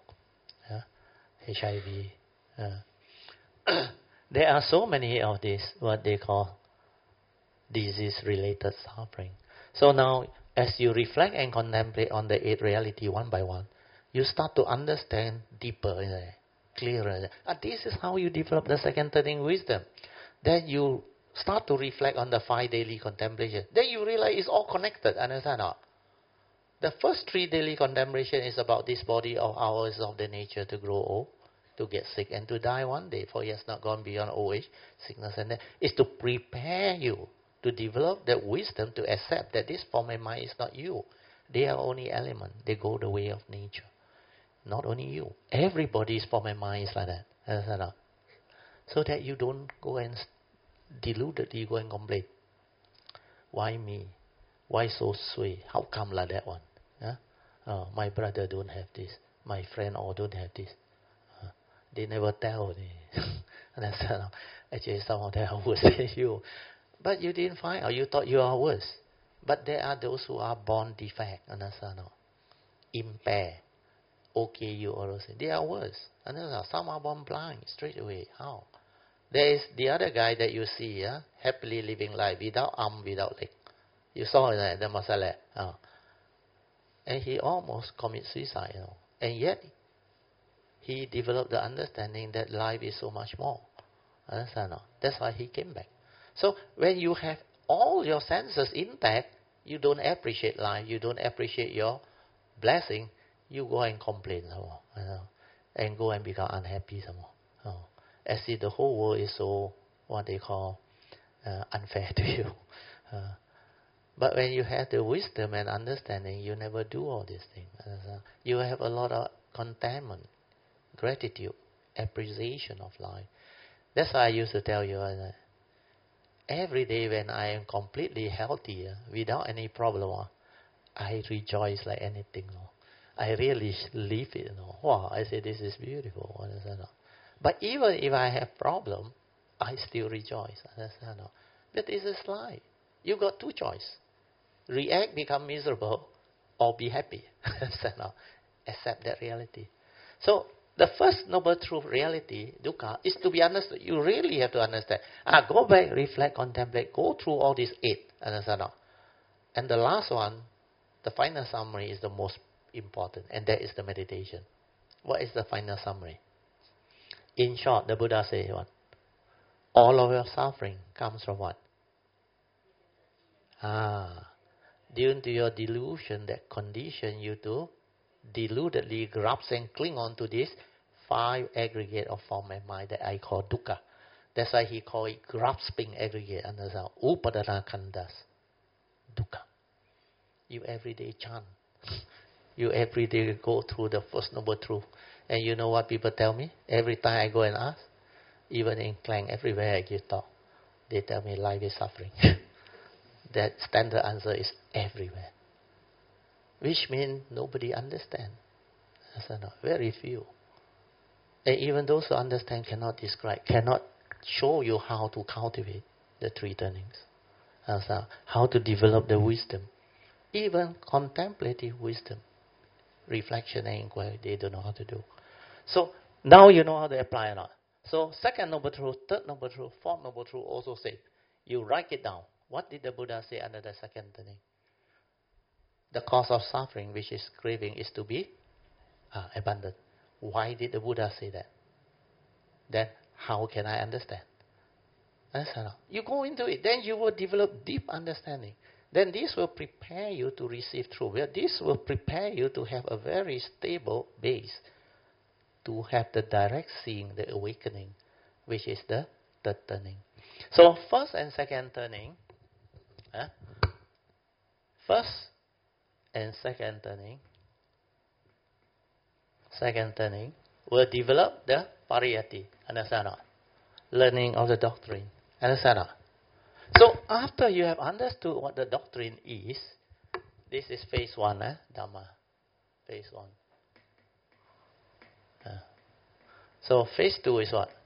HIV. There are so many of these, what they call disease-related suffering. So now, as you reflect and contemplate on the 8 reality one by one, you start to understand deeper, clearer. And this is how you develop the second turning wisdom. Then you start to reflect on the 5 daily contemplation. Then you realize it's all connected, understand or not? The first 3 daily contemplation is about this body of ours of the nature to grow old, to get sick and to die one day, for he has not gone beyond old age, sickness and death. It's to prepare you to develop that wisdom to accept that this form and mind is not you. They are only element. They go the way of nature. Not only you. Everybody's form and mind is like that. Understand or not? So that you don't go and deludedly go and complain. Why me? Why so sweet? How come like that one? My brother don't have this. My friend all don't have this. They never tell me. Understand? Actually, some of them are worse than you. But you didn't find out. You thought you are worse. But there are those who are born defect. Understand? Impaired. OKU or those. They are worse. Understand? Some are born blind straight away. How? There is the other guy that you see, happily living life without arm, without leg. You saw it, the Masala. And he almost committed suicide. And yet, he developed the understanding that life is so much more. Understand? That's why he came back. So, when you have all your senses intact, you don't appreciate life, you don't appreciate your blessing, you go and complain some more, and go and become unhappy some more. As if the whole world is so, what they call, unfair to you. But when you have the wisdom and understanding, you never do all these things. You have a lot of contentment, gratitude, appreciation of life. That's why I used to tell you, every day when I am completely healthy, without any problem, I rejoice like anything. I really live it. Wow, I say this is beautiful. Understand? But even if I have problem, I still rejoice. Understand? But this is life. You got 2 choices. React, become miserable, or be happy. Understand? Accept that reality. So, the first noble truth reality, dukkha, is to be understood. You really have to understand. Go back, reflect, contemplate, go through all these 8. Understand? And the last one, the final summary is the most important, and that is the meditation. What is the final summary? In short, the Buddha says what? All of your suffering comes from what? Due to your delusion that condition you to deludedly grasp and cling on to this 5 aggregate of form and mind that I call dukkha. That's why he called it grasping aggregate. Understand? Upadana khandas. Dukkha. You every day chant. You every day go through the First Noble Truth. And you know what people tell me? Every time I go and ask, even in Klang, everywhere I give talk, they tell me life is suffering. That standard answer is everywhere. Which means nobody understands. Very few. And even those who understand cannot describe, cannot show you how to cultivate the 3 turnings. How to develop the wisdom. Even contemplative wisdom. Reflection and inquiry, they don't know how to do. So, now you know how to apply or not. So, second noble truth, third noble truth, fourth noble truth also say, you write it down. What did the Buddha say under the second turning? The cause of suffering, which is craving, is to be abandoned. Why did the Buddha say that? then how can I understand? Understand? You go into it, then you will develop deep understanding. Then this will prepare you to receive truth. Well, this will prepare you to have a very stable base, to have the direct seeing, the awakening, which is the third turning. So first and second turning, first and second turning will develop the pariyatti. Understand? Learning of the doctrine. Understand? So after you have understood what the doctrine is, this is phase 1, Dhamma. Phase 1. So phase 2 is what?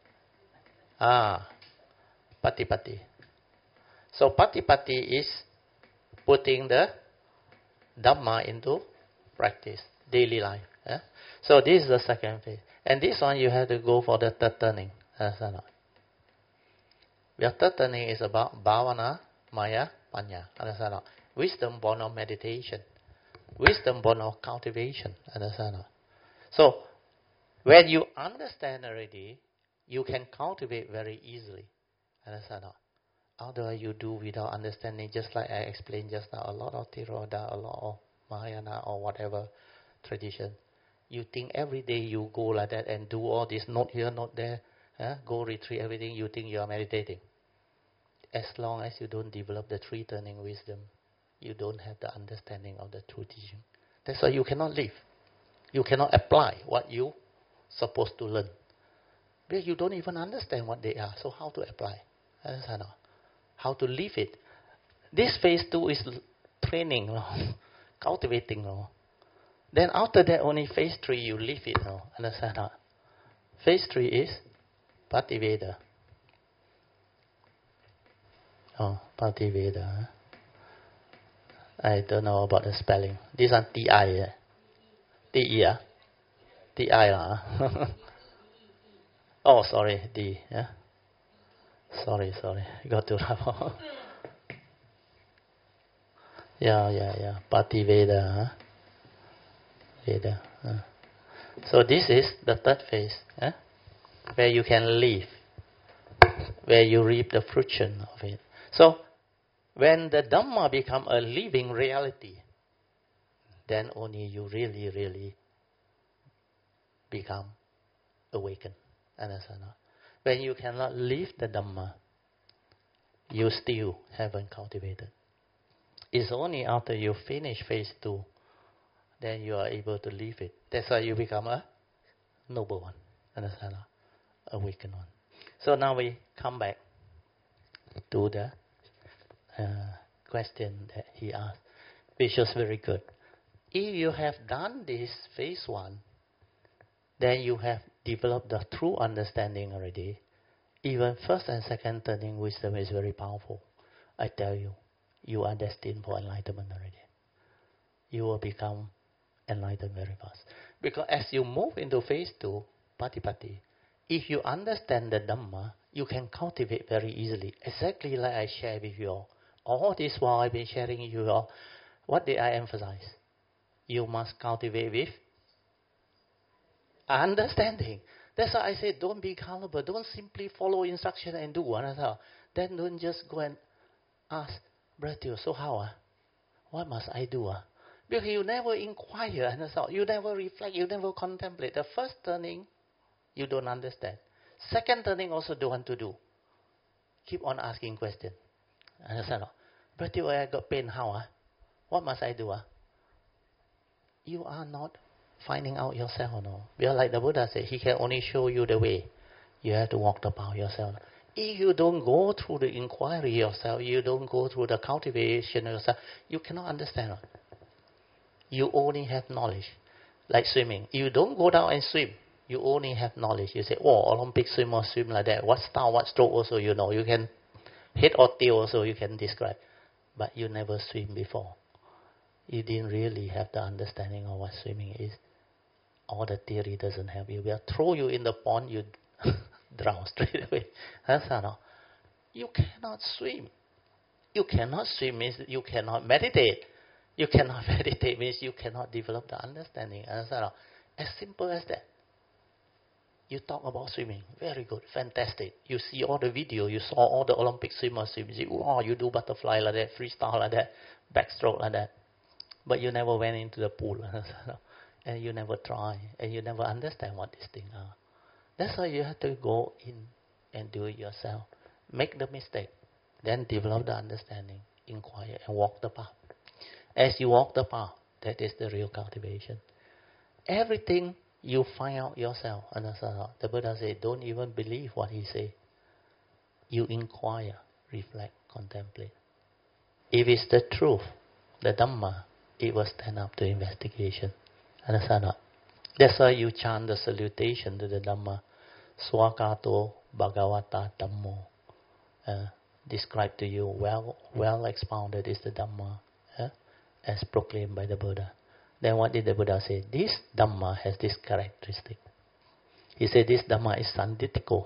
Patipatti. So patipatti is putting the Dhamma into practice, daily life. So this is the second phase. And this one you have to go for the third turning. Understand? The third turning is about bhavana, maya, panya. Understand? Wisdom born of meditation. Wisdom born of cultivation. Understand? So, when you understand already, you can cultivate very easily. Understand? Otherwise you do without understanding, just like I explained just now, a lot of Theravada, a lot of Mahayana or whatever tradition. You think every day you go like that and do all this, not here, not there, go retreat, everything, you think you are meditating. As long as you don't develop the three turning wisdom, you don't have the understanding of the true teaching. That's why you cannot live. You cannot apply what you supposed to learn. Because you don't even understand what they are. So how to apply? Understand? How to live it. This phase 2 is training, cultivating. Then after that, only phase 3 you live it. Understand? Phase 3 is Pativeda. Pativeda. I don't know about the spelling. This one T-I. T-I. T-I. Oh, sorry. D. Sorry. Got to wrap. Yeah. Pativeda. Veda. So this is the third phase, where you can live, where you reap the fruition of it. So when the Dhamma become a living reality, then only you really, really become awakened. Understand? When you cannot live the Dhamma, you still haven't cultivated. It's only after you finish phase 2, then you are able to live it. That's why you become a noble one. Understand? Awakened one. So now we come back to the question that he asked, which was very good. If you have done this phase 1, then you have developed the true understanding already. Even first and second turning wisdom is very powerful. I tell you, you are destined for enlightenment already. You will become enlightened very fast. Because as you move into phase 2, Patipatti, if you understand the Dhamma, you can cultivate very easily. Exactly like I shared with you all. All this while I've been sharing with you all, what did I emphasize? You must cultivate with understanding. That's why I say don't be gullible. Don't simply follow instruction and do. Then don't just go and ask, Brother, so how? What must I do? Because you never inquire, you never reflect, you never contemplate. The first turning, you don't understand. Second turning also don't want to do. Keep on asking questions. Understand? Brother, I got pain, how? What must I do? You are not finding out yourself, no. Because like the Buddha said, he can only show you the way. You have to walk the path yourself. If you don't go through the inquiry yourself, you don't go through the cultivation yourself, you cannot understand. You only have knowledge. Like swimming. You don't go down and swim. You only have knowledge. You say, Olympic swimmer swim like that. What style, what stroke also you know. You can head or tail also you can describe. But you never swim before. You didn't really have the understanding of what swimming is. All the theory doesn't help you. We'll throw you in the pond, you drown straight away. That's how. You cannot swim. You cannot swim means you cannot meditate. You cannot meditate means you cannot develop the understanding. As simple as that. You talk about swimming. Very good. Fantastic. You see all the video. You saw all the Olympic swimmers swim. You see, wow, you do butterfly like that, freestyle like that, backstroke like that. But you never went into the pool. And you never try. And you never understand what these things are. That's why you have to go in and do it yourself. Make the mistake. Then develop the understanding. Inquire and walk the path. As you walk the path, that is the real cultivation. Everything you find out yourself. The Buddha said, don't even believe what he says. You inquire, reflect, contemplate. If it's the truth, the Dhamma, it will stand up to investigation. Understand? That's why you chant the salutation to the Dhamma. Swakato Bhagavata Dhammo. Described to you, well expounded is the Dhamma, as proclaimed by the Buddha. Then what did the Buddha say? This Dhamma has this characteristic. He said this Dhamma is sanditiko,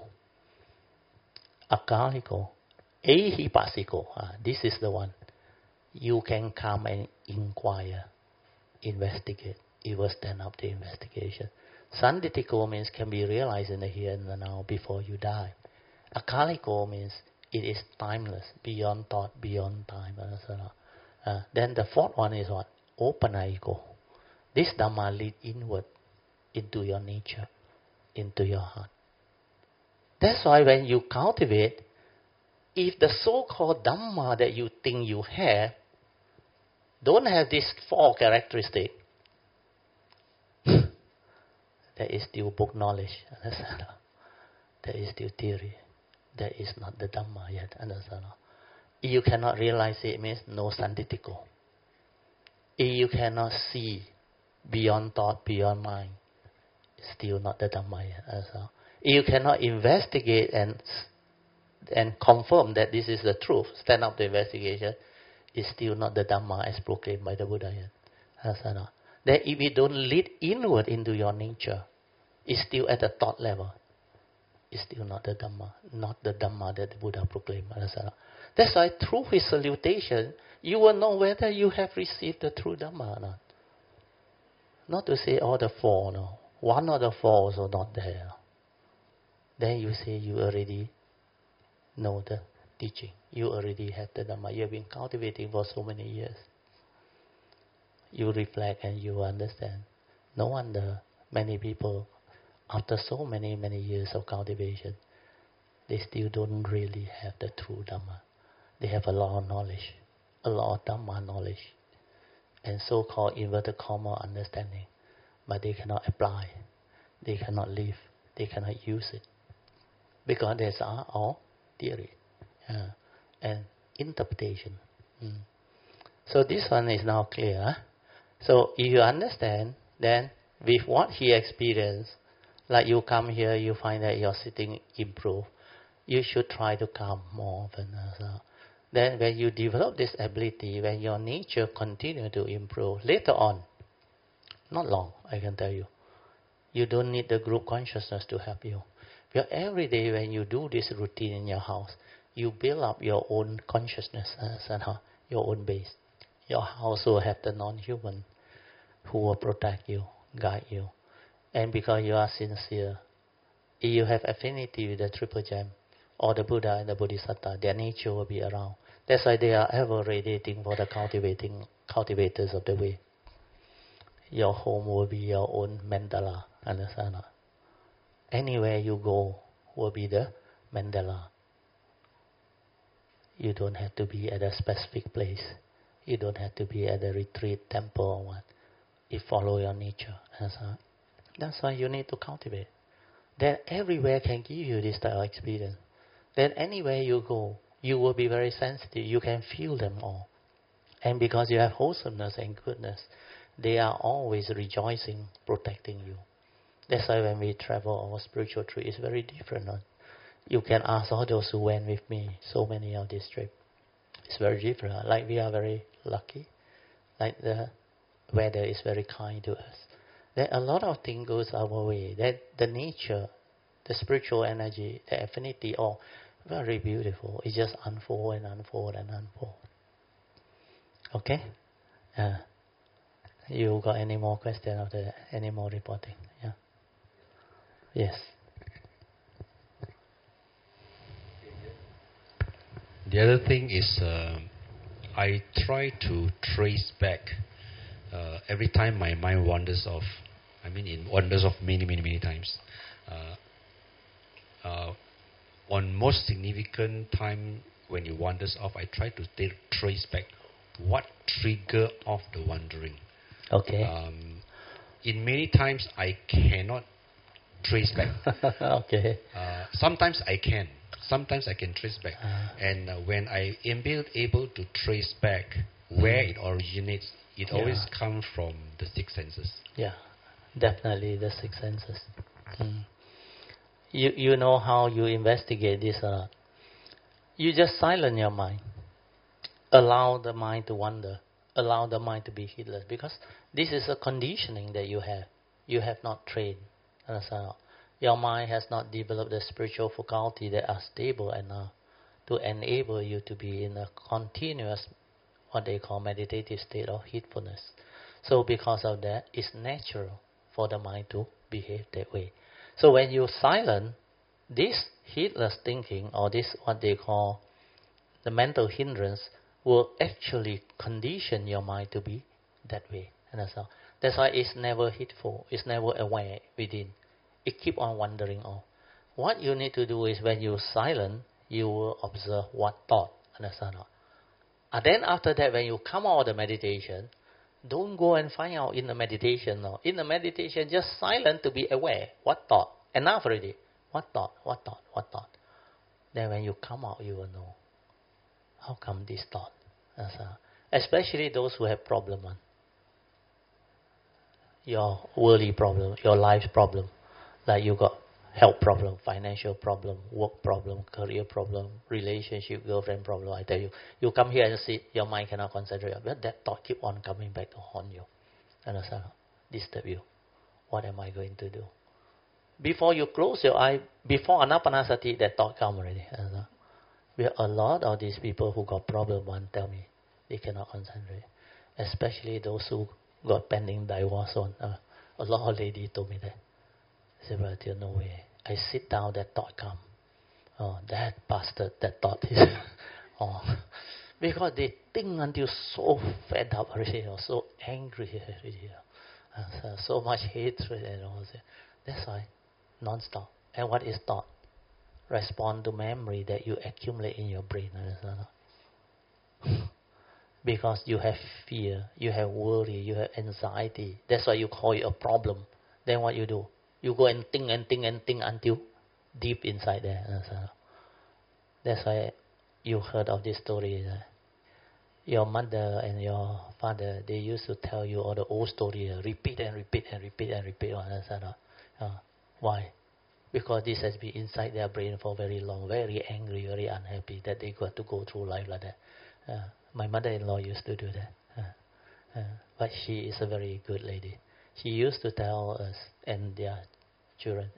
akaliko, ehipasiko. This is the one. You can come and inquire, investigate. It will stand up to investigation. Sanditiko means can be realized in the here and the now before you die. Akaliko means it is timeless, beyond thought, beyond time. Then the fourth one is what? Opanayiko. This Dhamma leads inward into your nature, into your heart. That's why when you cultivate, if the so-called Dhamma that you think you have don't have these four characteristics, that is still book knowledge. That is still theory. That is not the Dhamma yet. If you cannot realize it, means no sanditiko. If you cannot see beyond thought, beyond mind, it's still not the Dhamma yet. If you cannot investigate and confirm that this is the truth, stand up to investigation, it's still not the Dhamma as proclaimed by the Buddha yet. Then if you don't lead inward into your nature, it's still at the thought level. It's still not the Dhamma, not the Dhamma that the Buddha proclaimed. That's why through his salutation, you will know whether you have received the true Dhamma or not. Not to say all the four, no. One of the four also not there. Then you say you already know the teaching. You already have the Dhamma. You have been cultivating for so many years. You reflect and you understand. No wonder many people, after so many years of cultivation, they still don't really have the true Dhamma. They have a lot of knowledge, a lot of Dhamma knowledge, and so-called inverted comma understanding, but they cannot apply, they cannot live, they cannot use it, because these are all theory and interpretation. So this one is now clear. So if you understand, then with what he experienced, like you come here, you find that your sitting improve. You should try to come more often. Then when you develop this ability, when your nature continue to improve, later on, not long, I can tell you, you don't need the group consciousness to help you. Because every day when you do this routine in your house, you build up your own consciousness, your own base. Your house will have the non-human who will protect you, guide you. And because you are sincere, if you have affinity with the Triple Gem, or the Buddha and the Bodhisattva, their nature will be around. That's why they are ever radiating for the cultivators of the way. Your home will be your own mandala, understand? Anywhere you go will be the mandala. You don't have to be at a specific place. You don't have to be at a retreat, temple or what. You follow your nature. That's why you need to cultivate. Then everywhere can give you this type of experience. Then anywhere you go, you will be very sensitive. You can feel them all. And because you have wholesomeness and goodness, they are always rejoicing, protecting you. That's why when we travel our spiritual trip, it's very different. You can ask all those who went with me, so many of this trip. It's very different. Like we are very lucky. Like the weather is very kind to us. Then a lot of things goes our way. That the nature, the spiritual energy, the affinity, all very beautiful. It just unfold and unfold and unfold. Okay? You got any more questions after that? Any more reporting? Yeah. Yes. The other thing is I try to trace back every time my mind wanders off. I mean, it wanders off many times. On most significant time when it wanders off, I try to trace back what trigger off the wandering. Okay. In many times I cannot trace back. Okay. Sometimes I can. Sometimes I can trace back. And when I am able to trace back where it originates, it always comes from the six senses. Yeah, definitely the six senses. You know how you investigate this? You just silence your mind. Allow the mind to wander. Allow the mind to be heedless. Because this is a conditioning that you have. You have not trained. Your mind has not developed the spiritual faculty that are stable enough to enable you to be in a continuous, what they call meditative state of heedfulness. So because of that, it's natural for the mind to behave that way. So when you silence this heedless thinking, or this what they call the mental hindrance, will actually condition your mind to be that way. That's why it's never heedful, it's never aware within. It keep on wandering off. What you need to do is when you silent, you will observe what thought. Understand? And then after that, when you come out of the meditation, don't go and find out in the meditation. No. In the meditation, just silent to be aware. What thought? Enough already. What thought? What thought? What thought? Then when you come out, you will know. How come this thought? Especially those who have problem. Your worldly problem, your life's problem. Like you got health problem, financial problem, work problem, career problem, relationship, girlfriend problem. I tell you, you come here and sit, your mind cannot concentrate. But that thought keep on coming back to haunt you. Understand? Disturb you. What am I going to do? Before you close your eye, before anapanasati, that thought come already. We have a lot of these people who got problem. One tell me they cannot concentrate, especially those who got pending divorce on. A lot of ladies told me that. I said, "Brother, no way. I sit down, that thought come. Oh, that bastard, that thought is." Because they think until so fed up already, so angry already, so much hatred and all that. That's why, non-stop. And what is thought? Respond to memory that you accumulate in your brain. Because you have fear, you have worry, you have anxiety. That's why you call it a problem. Then what you do? You go and think until deep inside there. That's why you heard of this story. Your mother and your father, they used to tell you all the old story, repeat. Why? Because this has been inside their brain for very long, very angry, very unhappy that they got to go through life like that. My mother-in-law used to do that. But she is a very good lady. She used to tell us and their children,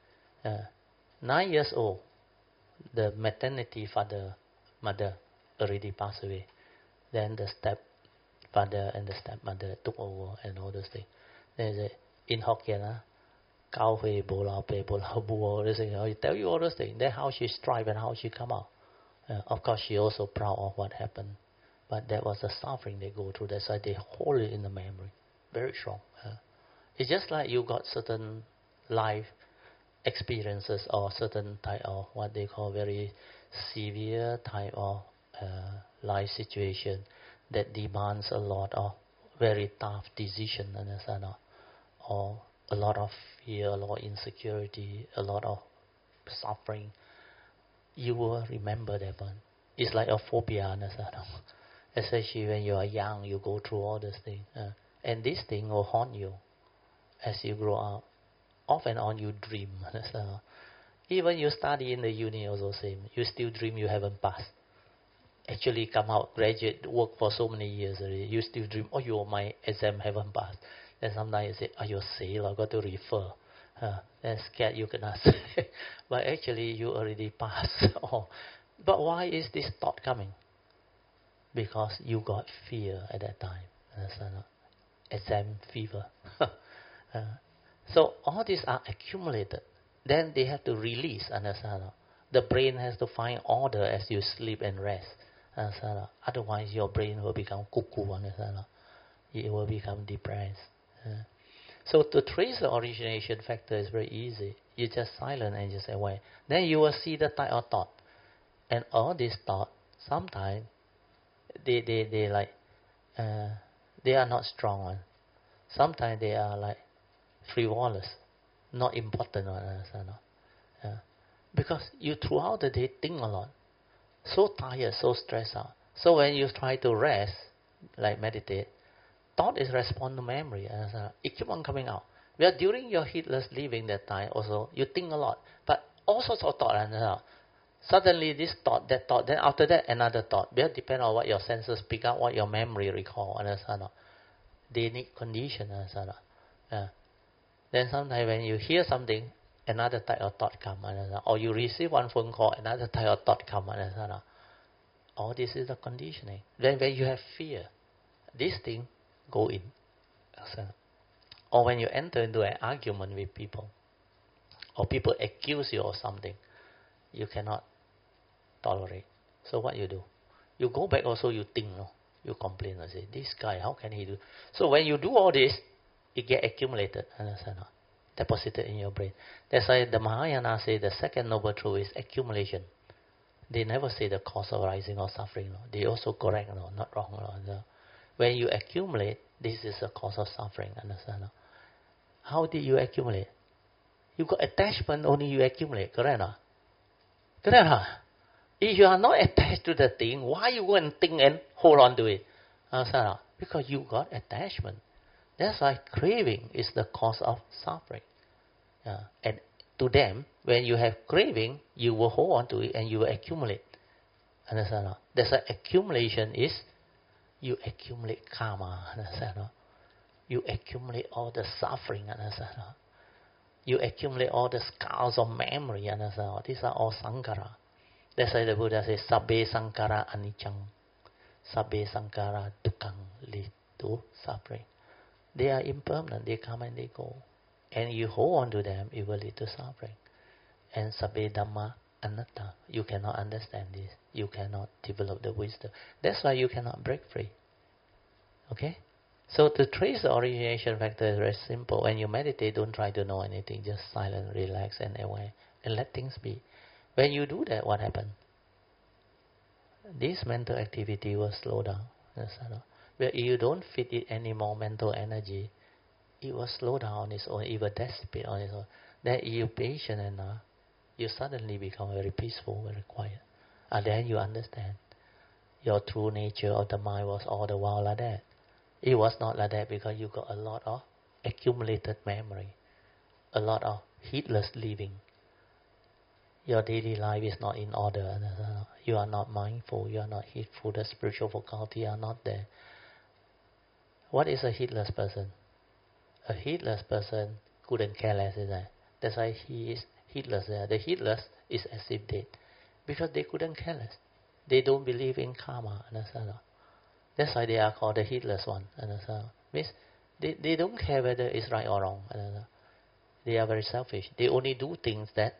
9 years old, the maternity mother already passed away. Then the stepfather and the stepmother took over and all those things. In Hokkien, Cao Hui Bo Lao Pe Bo Lao Bu, all those things. I tell you all those things. Then how she strive and how she come out. Of course, she also proud of what happened. But that was the suffering they go through. That's why they hold it in the memory. Very strong. It's just like you got certain life experiences or certain type of what they call very severe type of life situation that demands a lot of very tough decision, understand? Or a lot of fear, a lot of insecurity, a lot of suffering. You will remember that one. It's like a phobia, understand? Especially when you are young, you go through all these things. And this thing will haunt you as you grow up. Off and on you dream. Even you study in the uni also same. You still dream you haven't passed. Actually come out, graduate, work for so many years already. You still dream, my exam haven't passed. Then sometimes you say, you say, I got to refer. Then scared you cannot say. But actually you already passed. But why is this thought coming? Because you got fear at that time. Exam fever. So all these are accumulated. Then they have to release, understand? The brain has to find order as you sleep and rest. Otherwise, your brain will become cuckoo. It will become depressed. So to trace the origination factor is very easy. You just silent and just aware. Then you will see the type of thought. And all these thoughts, sometimes they like they are not strong ones. Sometimes they are like frivolous, not important ones. Because you throughout the day think a lot, so tired, so stressed out. So when you try to rest, like meditate, thought is respond to memory. It keep on coming out. Well, during your heedless living that time also, you think a lot, but all sorts of thoughts. Suddenly this thought, that thought, then after that another thought. Well, depend on what your senses pick up, what your memory recall. They need condition. Then sometimes when you hear something, another type of thought come. Or you receive one phone call, another type of thought come. All this is the conditioning. Then when you have fear, this thing go in. Or when you enter into an argument with people, or people accuse you of something, you cannot tolerate. So what you do? You go back also, you think, you complain and say, this guy, how can he do? So when you do all this, it get accumulated, deposited in your brain. That's why the Mahayana say the second noble truth is accumulation. They never say the cause of rising or suffering. They also correct, not wrong. When you accumulate, this is the cause of suffering. Understand? How did you accumulate? You got attachment, only you accumulate. Correct? Correct? If you are not attached to the thing, why you go and think and hold on to it? Understand? Because you got attachment. That's why craving is the cause of suffering. And to them, when you have craving, you will hold on to it and you will accumulate. Understand? That's why accumulation is you accumulate karma. Understand? You accumulate all the suffering. Understand? You accumulate all the scars of memory. Understand? These are all sankara. That's why the Buddha says, Sabbe sankara anicca. Sabbe sankara dukkha, lead to suffering. They are impermanent. They come and they go. And you hold on to them, it will lead to suffering. And sabbe dhamma anatta. You cannot understand this. You cannot develop the wisdom. That's why you cannot break free. Okay? So to trace the origination factor is very simple. When you meditate, don't try to know anything. Just silent, relax, and aware. And let things be. When you do that, what happens? This mental activity will slow down. But if you don't feed it any more mental energy, it will slow down on its own, it will dissipate on its own. Then if you're patient enough, you suddenly become very peaceful, very quiet. And then you understand your true nature of the mind was all the while like that. It was not like that because you got a lot of accumulated memory, a lot of heedless living. Your daily life is not in order. You are not mindful, you are not heedful, the spiritual faculty are not there. What is a heedless person? A heedless person couldn't care less, isn't it? That's why he is heedless. The heedless is as if dead. Because they couldn't care less. They don't believe in karma. Understand? That's why they are called the heedless one. Understand? Means they don't care whether it's right or wrong. Understand? They are very selfish. They only do things that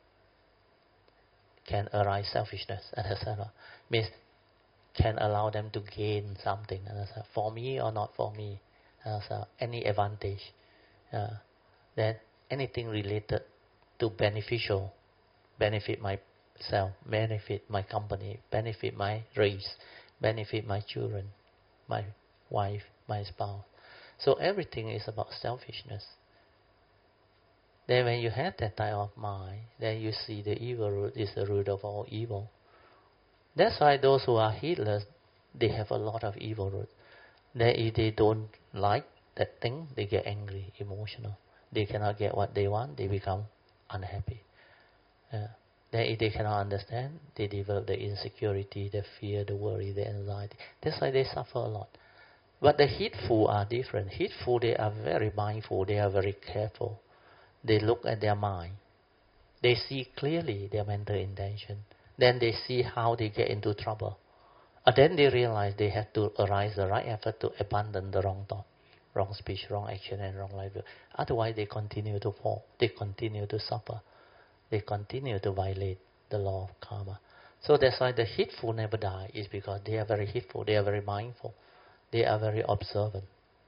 can arise selfishness. Understand? Means can allow them to gain something. Understand? For me or not for me. Any advantage. Then anything related to beneficial, benefit myself, benefit my company, benefit my race, benefit my children, my wife, my spouse. So everything is about selfishness. Then when you have that type of mind, then you see the evil root is the root of all evil. That's why those who are heedless, they have a lot of evil root. Then if they don't like that thing, they get angry, emotional. They cannot get what they want, they become unhappy. Then if they cannot understand, they develop the insecurity, the fear, the worry, the anxiety. That's why they suffer a lot. But the heedful are different. Heedful, they are very mindful, they are very careful. They look at their mind. They see clearly their mental intention. Then they see how they get into trouble. And then they realize they have to arise the right effort to abandon the wrong thought, wrong speech, wrong action, and wrong livelihood. Otherwise, they continue to fall. They continue to suffer. They continue to violate the law of karma. So that's why the heedful never die, is because they are very heedful, they are very mindful, they are very observant.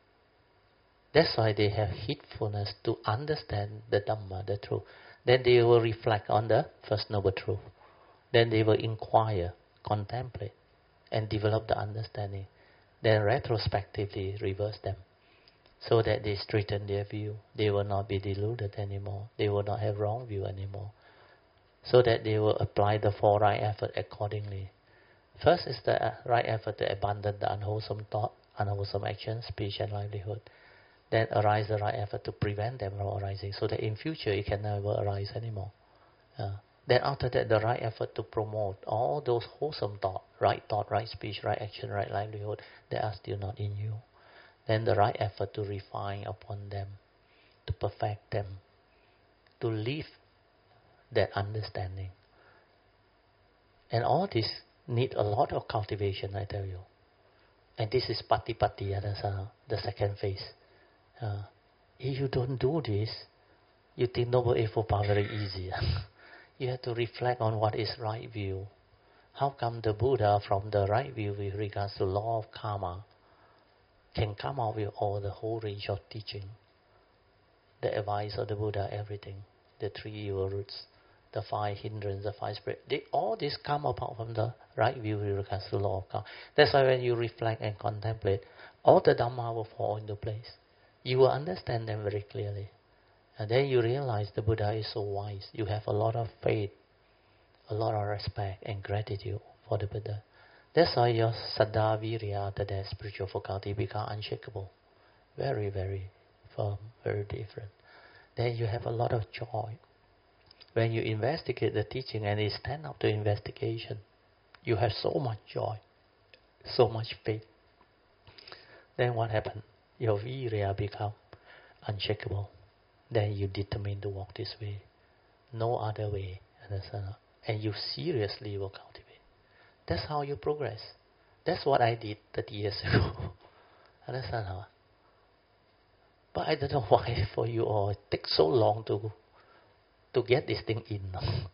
That's why they have heedfulness to understand the Dhamma, the truth. Then they will reflect on the First Noble Truth. Then they will inquire, contemplate, and develop the understanding. Then retrospectively reverse them, so that they straighten their view. They will not be deluded anymore. They will not have wrong view anymore. So that they will apply the four right effort accordingly. First is the right effort to abandon the unwholesome thought, unwholesome action, speech and livelihood. Then arise the right effort to prevent them from arising, so that in future it can never arise anymore. Then after that, the right effort to promote all those wholesome thought, right speech, right action, right livelihood, that are still not in you. Then the right effort to refine upon them, to perfect them, to live that understanding. And all this need a lot of cultivation, I tell you. And this is Patipatti, the second phase. If you don't do this, you think Noble Eightfold Path very easy. You have to reflect on what is right view. How come the Buddha, from the right view with regards to law of karma, can come out with all the whole range of teaching? The advice of the Buddha, everything. The 3 evil roots, the 5 hindrances, the 5 spirit. All this come about from the right view with regards to law of karma. That's why when you reflect and contemplate, all the Dhamma will fall into place. You will understand them very clearly. And then you realize the Buddha is so wise. You have a lot of faith, a lot of respect and gratitude for the Buddha. That's why your Saddha Virya, after that spiritual faculty, become unshakable. Very, very firm, very different. Then you have a lot of joy. When you investigate the teaching and it stand up to investigation, you have so much joy, so much faith. Then what happened? Your Virya become unshakable. Then you determine to walk this way. No other way. Understand? And you seriously will cultivate. That's how you progress. That's what I did 30 years ago. Understand? Huh? But I don't know why for you all it takes so long to get this thing in.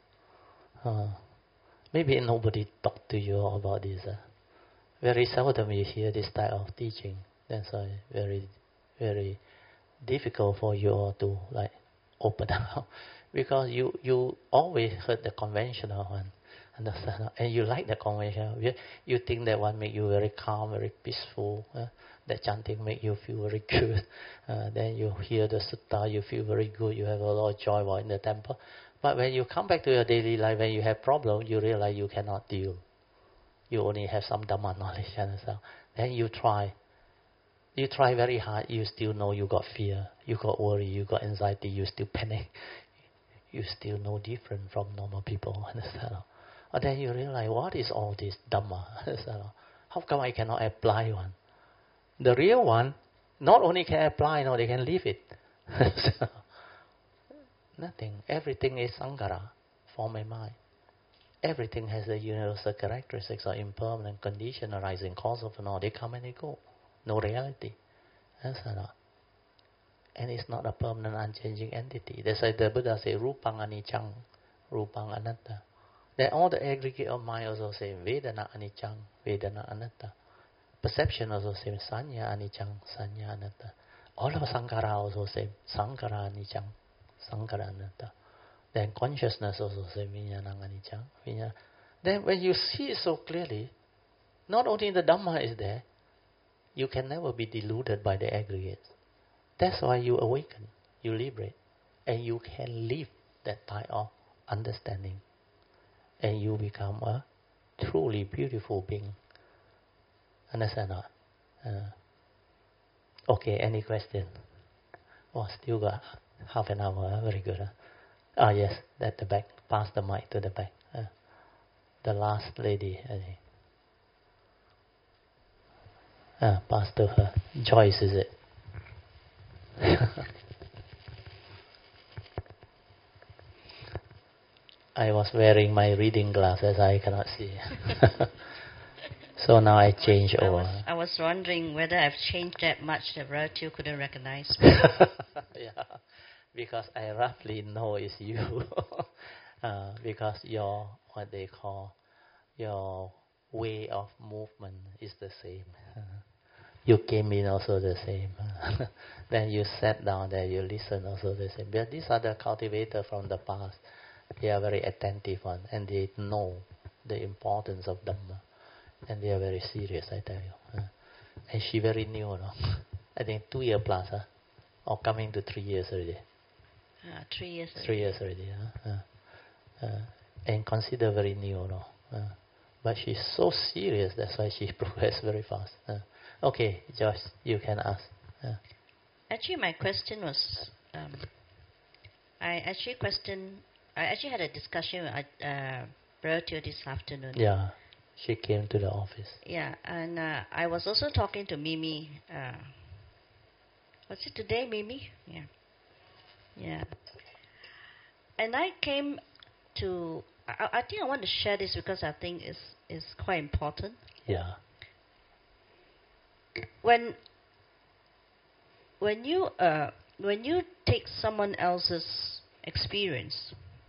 Maybe nobody talked to you all about this. Very seldom you hear this type of teaching. That's why very, very difficult for you all to open up, because you always heard the conventional one, understand? And you like the conventional. You think that one make you very calm, very peaceful. That chanting make you feel very good. Then you hear the sutta, you feel very good. You have a lot of joy while in the temple. But when you come back to your daily life, when you have problems, you realize you cannot deal. You only have some Dhamma knowledge, understand? Then you try. You try very hard, you still know you got fear, you got worry, you got anxiety, you still panic. You still no different from normal people, understand? And then you realize, what is all this Dhamma? Understand? How come I cannot apply one? The real one, not only can apply, no, they can live it. Nothing. Everything is Sankhara, form and mind. Everything has the universal characteristics of impermanent condition arising, cause of and all. They come and they go. No reality. Understand? And it's not a permanent, unchanging entity. That's why the Buddha says, Rupang Anichang, Rupang Anatta. Then all the aggregate of mind also say, Vedana Anichang, Vedana Anatta. Perception also says, Sanya Anichang, Sanya Anatta. All of Sankhara also say, Sankhara Anichang, Sankhara Anatta. Then consciousness also says, Vijnana Anichang, Vijnana. Then when you see it so clearly, not only the Dhamma is there, you can never be deluded by the aggregates. That's why you awaken, you liberate, and you can live that type of understanding. And you become a truly beautiful being. Understand or not? Okay, any question? Oh, still got half an hour. Very good. Yes, at the back. Pass the mic to the back. The last lady, I think. Pass to her. Joyce, is it? I was wearing my reading glasses. I cannot see. So now I change over. I was wondering whether I've changed that much that relative couldn't recognize me. Yeah, because I roughly know it's you. because your, what they call, your way of movement is the same. You came in also the same. Then you sat down there, you listen also the same. But these are the cultivators from the past. They are very attentive one, and they know the importance of Dhamma. And they are very serious, I tell you. And she very new, no? I think 2 years plus, or coming to 3 years already. 3 years already. 3 years already, and consider very new, no? But she's so serious, that's why she progressed very fast. Okay, Joyce, you can ask. Actually, my question was, I actually had a discussion with Brother this afternoon. Yeah, she came to the office. Yeah, and I was also talking to Mimi. Was it today, Mimi? Yeah. Yeah. And I came to, I think I want to share this because I think it's quite important. Yeah. When you take someone else's experience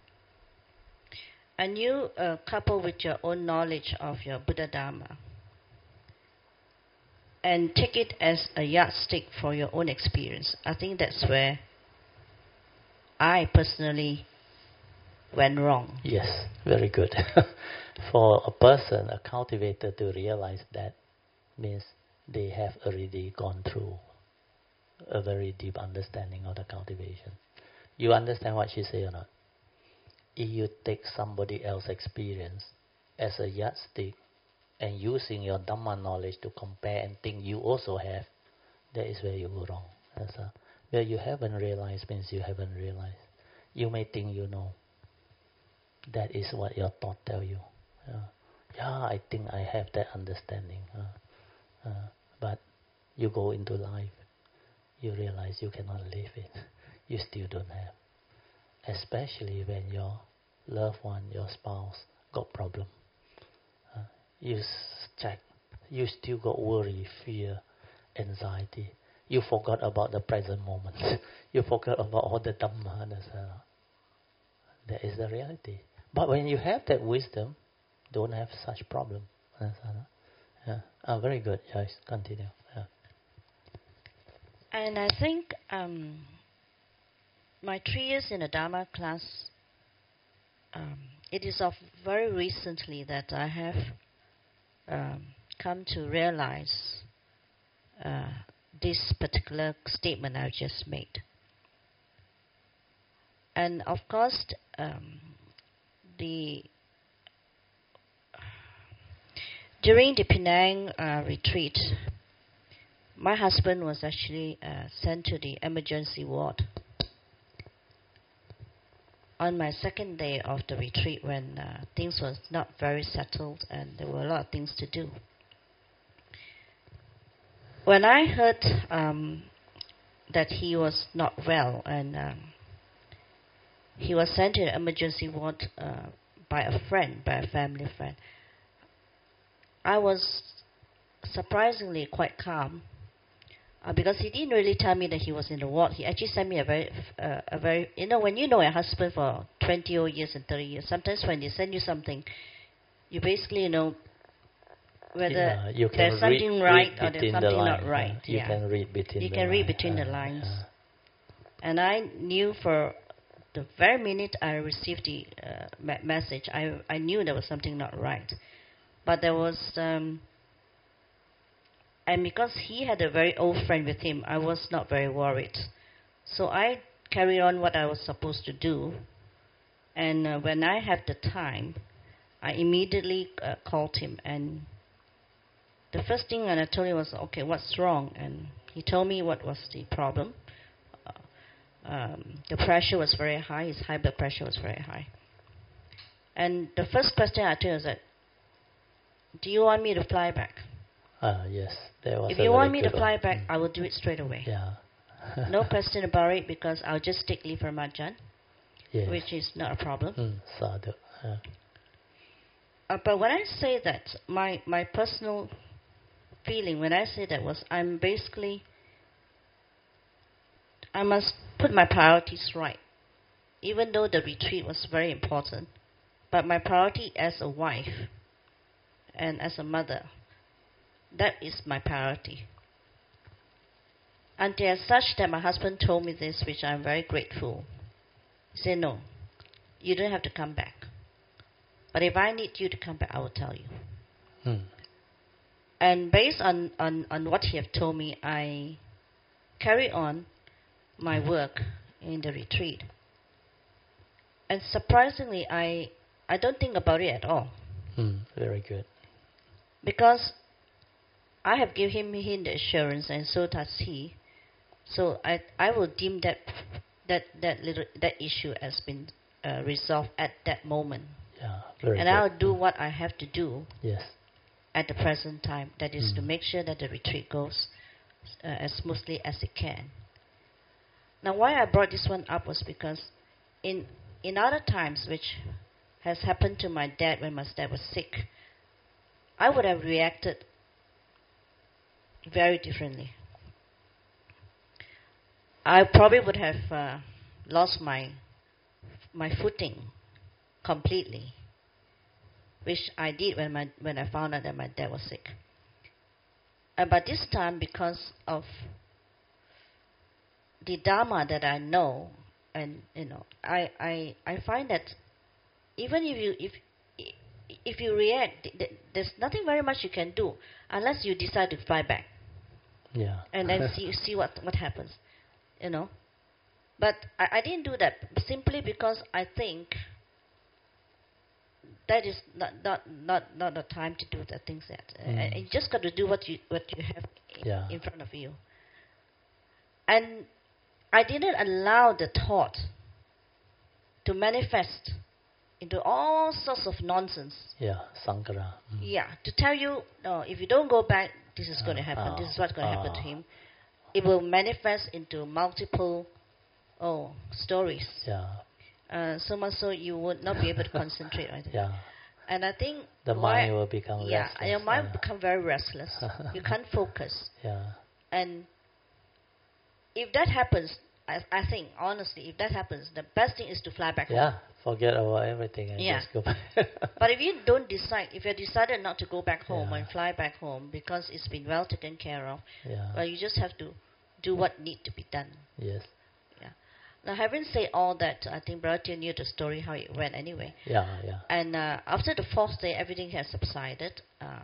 and you couple with your own knowledge of your Buddha Dharma and take it as a yardstick for your own experience, I think that's where I personally went wrong. Yes, very good. For a person, a cultivator, to realize that means they have already gone through a very deep understanding of the cultivation. You understand what she say or not? If you take somebody else's experience as a yardstick and using your Dhamma knowledge to compare and think you also have, that is where you go wrong. Where you haven't realized means you haven't realized. You may think you know. That is what your thought tell you. I think I have that understanding. But you go into life, you realize you cannot live it. You still don't have. Especially when your loved one, your spouse, got problem. You check. You still got worry, fear, anxiety. You forgot about the present moment. You forgot about all the Dhamma. That is the reality. But when you have that wisdom, don't have such problem. Very good. Yes, continue. And I think my 3 years in the Dharma class, it is of very recently that I have come to realize this particular statement I've just made. And of course, during the Penang retreat, my husband was actually sent to the emergency ward on my second day of the retreat when things was not very settled and there were a lot of things to do. When I heard that he was not well and he was sent to the emergency ward by a family friend, I was surprisingly quite calm because he didn't really tell me that he was in the ward. He actually sent me a very when you know a husband for 20 odd years and 30 years, sometimes when they send you something, you basically know whether there's something right or there's something not right. You can read between you can read between the lines. And I knew for the very minute I received the message, I knew there was something not right. But there was, and because he had a very old friend with him, I was not very worried. So I carried on what I was supposed to do. And when I had the time, I immediately called him. And the first thing I told him was, okay, what's wrong? And he told me what was the problem. The pressure was very high. His high blood pressure was very high. And the first question I told him was that, do you want me to fly back? Yes. There was if you want me to fly back, I will do it straight away. Yeah. No question about it, because I'll just take leave from Ajahn, yes. which is not a problem. Sadhu. But when I say that, my personal feeling when I say that was, I must put my priorities right. even though the retreat was very important, but my priority as a wife and as a mother, that is my priority. Until such that my husband told me this, which I'm very grateful. He said, no, you don't have to come back. But if I need you to come back, I will tell you. And based on what he have told me, I carry on my work in the retreat. And surprisingly, I don't think about it at all. Very good. Because I have given him the assurance, and so does he. So I will deem that issue as been resolved at that moment. Yeah, very and good. I'll do what I have to do. Yes. At the present time, that is to make sure that the retreat goes as smoothly as it can. Now, why I brought this one up was because in other times, which has happened to my dad when my dad was sick, I would have reacted very differently. I probably would have lost my footing completely, which I did when I found out that my dad was sick. But this time, because of the Dharma that I know, and I find that even if you react, there's nothing very much you can do unless you decide to fly back. Yeah. And then see what happens, But I didn't do that simply because I think that is not the time to do the things that you just got to do what you have in front of you. And I didn't allow the thought to manifest into all sorts of nonsense. Yeah, Sankara. Yeah, to tell you, no, if you don't go back, this is going to happen. This is what's going to happen to him. It will manifest into multiple stories. Yeah. So much so you would not be able to concentrate on it. Yeah. And I think the mind will become restless. Yeah, your mind will become very restless. You can't focus. Yeah. And if that happens, I think, honestly, if that happens, the best thing is to fly back home. Yeah, forget about everything and just go back. But if you don't decide, if you decided not to go back home and fly back home because it's been well taken care of, well, you just have to do what needs to be done. Yes. Yeah. Now, having said all that, I think Brother Tia knew the story, how it went anyway. Yeah, yeah. And after the fourth day, everything has subsided.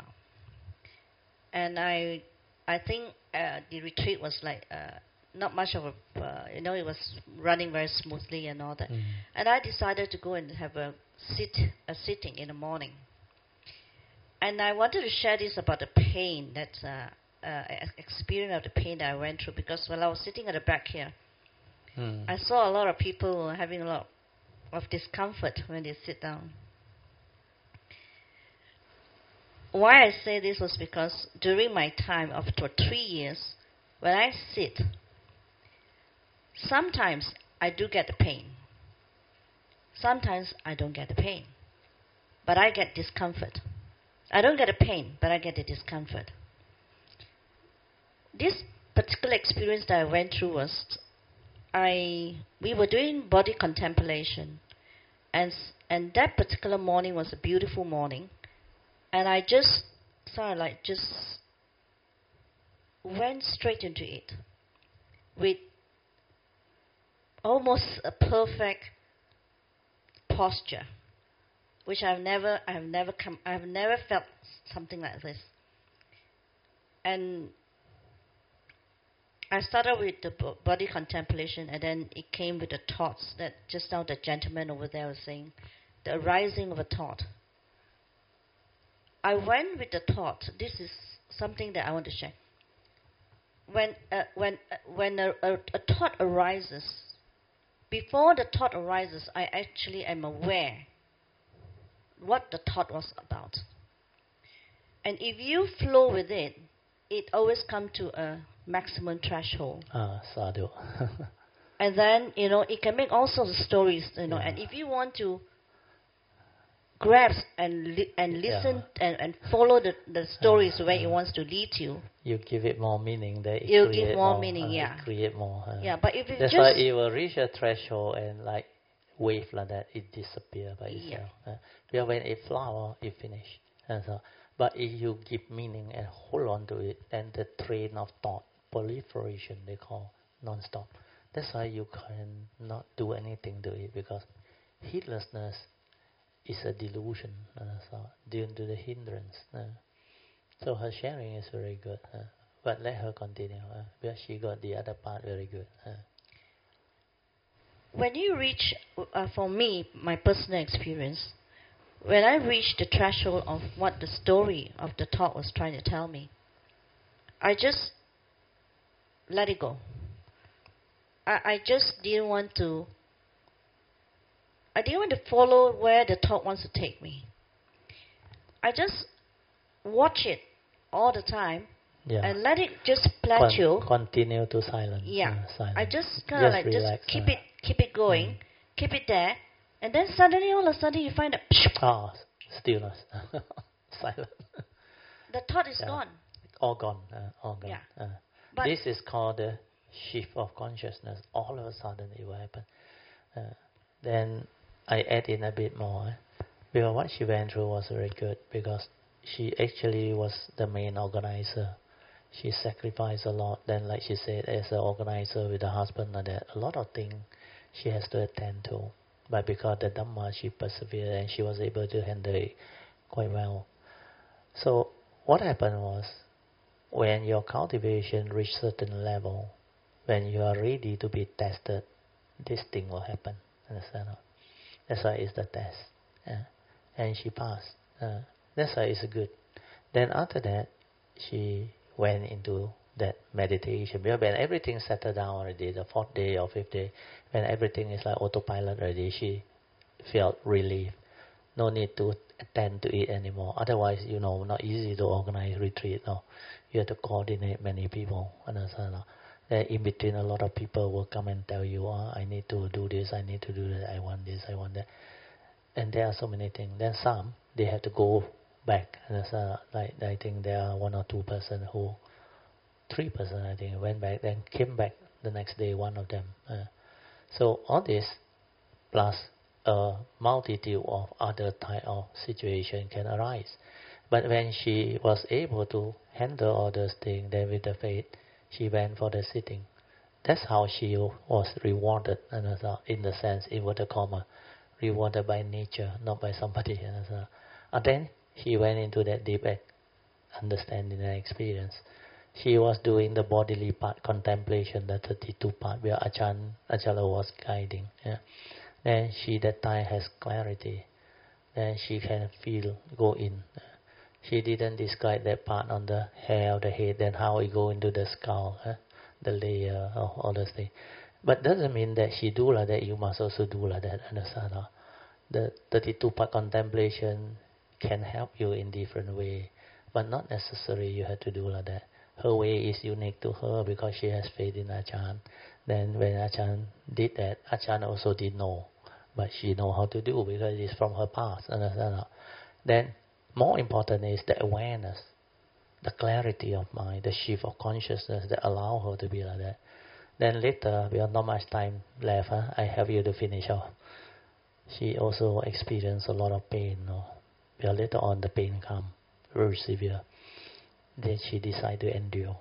And I think the retreat was like not much of a, it was running very smoothly and all that. And I decided to go and have a sitting in the morning. And I wanted to share this about the pain that experience of the pain that I went through, because while I was sitting at the back here, I saw a lot of people having a lot of discomfort when they sit down. Why I say this was because during my time of 3 years, when I sit, sometimes I do get the pain. Sometimes I don't get the pain. But I get discomfort. I don't get the pain, but I get the discomfort. This particular experience that I went through was, we were doing body contemplation, and that particular morning was a beautiful morning, and I just went straight into it with almost a perfect posture, which I've never felt something like this. And I started with the body contemplation, and then it came with the thoughts that just now the gentleman over there was saying, the arising of a thought. I went with the thought. This is something that I want to share. When a thought arises, before the thought arises, I actually am aware what the thought was about. And if you flow with it, it always comes to a maximum threshold. Sadhu. And then, it can make all sorts of stories, and if you want to grasp and listen and follow the stories where it wants to lead you, you give it more meaning. You give more meaning, create more. But if you that's why it will reach a threshold and wave like that, it disappears by itself. Because when it flower, it finish. And so, but if you give meaning and hold on to it, then the train of thought, proliferation, they call non-stop. That's why you cannot do anything to it, because heedlessness is a delusion, so due to the hindrance. So her sharing is very good, but let her continue, because she got the other part very good. When you reach, for me, my personal experience, when I reached the threshold of what the story of the talk was trying to tell me, I just let it go. I just didn't want to. I didn't want to follow where the talk wants to take me. I just watch it all the time and let it just plateau. Continue to silence. Silence. I just kind of like relax, just keep it going, keep it there, and then suddenly, all of a sudden, you find that stillness, silence. The thought is gone. All gone. All gone. But this is called the shift of consciousness. All of a sudden, it will happen. Then I add in a bit more, because what she went through was very good, because she actually was the main organizer. She sacrificed a lot. Then, like she said, as an organizer with a husband and that, a lot of things she has to attend to. But because the Dhamma, she persevered and she was able to handle it quite well. So what happened was, when your cultivation reached certain level, when you are ready to be tested, this thing will happen. Understand? That's why it's the test. And she passed. That's why it's good. Then after that, she went into that meditation. Because when everything settled down already, the 4th day or 5th day, when everything is like autopilot already, she felt relief. No need to attend to it anymore. Otherwise, not easy to organize retreat. No, you have to coordinate many people. Understand? Then in between, a lot of people will come and tell you, I need to do this, I need to do that, I want this, I want that. And there are so many things. Then some, they have to go back. Like I think there are 1 or 2 person who, 3 person I think, went back, then came back the next day, one of them. So all this, plus a multitude of other type of situation can arise. But when she was able to handle all those things, then with the faith, she went for the sitting. That's how she was rewarded, in the sense, inverted comma, rewarded by nature, not by somebody. And then she went into that deep understanding and experience. She was doing the bodily part, contemplation, the 32 part, where Achala was guiding. Then she that time has clarity. Then she can feel, go in. She didn't describe that part on the hair of the head, then how it go into the skull, the layer, all those things. But doesn't mean that she do like that, you must also do like that. Understand? The 32 part contemplation can help you in different way, but not necessarily you have to do like that. Her way is unique to her because she has faith in Achan. Then when Achan did that, Achan also did know, but she know how to do because it's from her past. Understand? Then more important is the awareness, the clarity of mind, the shift of consciousness that allow her to be like that. Then later, we have not much time left. I have you to finish off. She also experienced a lot of pain. Because later on, the pain come very severe. Then she decided to endure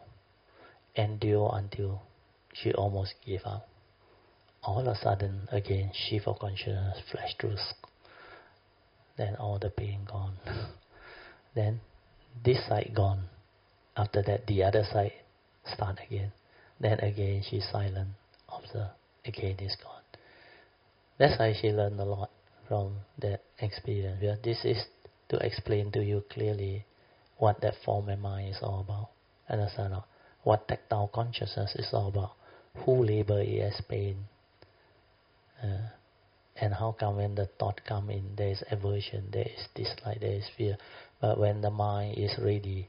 until she almost gave up. All of a sudden, again, shift of consciousness flashed through. Then all the pain gone. Then this side gone. After that, the other side start again. Then again, she's silent, observe. Again, it's gone. That's why she learned a lot from that experience. Because this is to explain to you clearly what that form and mind is all about. Understand? What tactile consciousness is all about. Who label it as pain. And how come when the thought come in, there is aversion, there is dislike, there is fear. But when the mind is ready,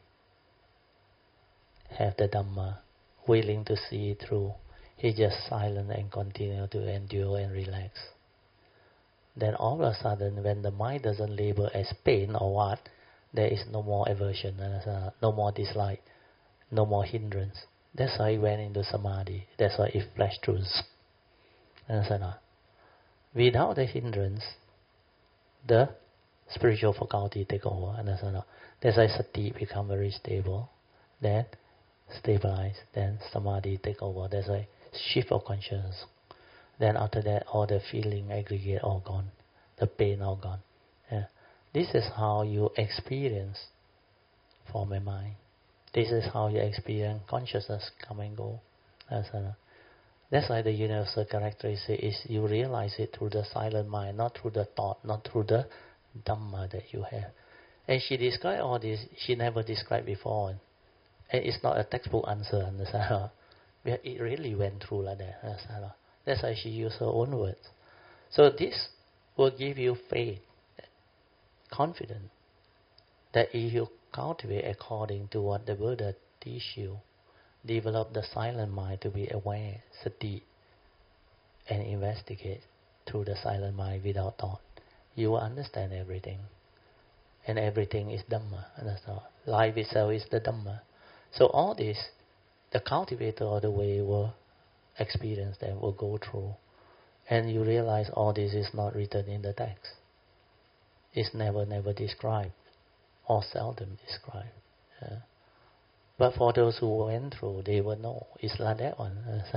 have the Dhamma, willing to see it through, he just silent and continue to endure and relax. Then all of a sudden, when the mind doesn't label as pain or what, there is no more aversion, no more dislike, no more hindrance. That's why he went into samadhi. That's why it flashed through. Understand? Without the hindrance, the spiritual faculty take over. Understand? That's why sati become very stable, then stabilize, then samadhi take over. That's why shift of consciousness. Then after that, all the feeling aggregate all gone, the pain all gone. Yeah. This is how you experience form and mind. This is how you experience consciousness come and go. That's why the universal characteristic is you realize it through the silent mind, not through the thought, not through the Dhamma that you have. And she described all this, she never described before. And it's not a textbook answer, understand? It really went through like that, understand? That's why she used her own words. So this will give you faith, confidence, that if you cultivate according to what the Buddha teach you, develop the silent mind to be aware, sati, and investigate through the silent mind without thought, you will understand everything. And everything is Dhamma. Understand? Life itself is the Dhamma. So all this, the cultivator of the way will experience them, will go through. And you realize all this is not written in the text. It's never described, or seldom described. Yeah. But for those who went through, they will know. It's like that one.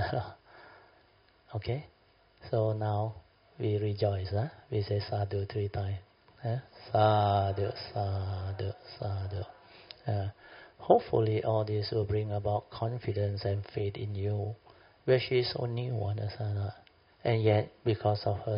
Okay? So now we rejoice. Huh? We say sadhu 3 times. Sadhu, sadhu, sadhu. Hopefully all this will bring about confidence and faith in you, where she is so new, understand? And yet, because of her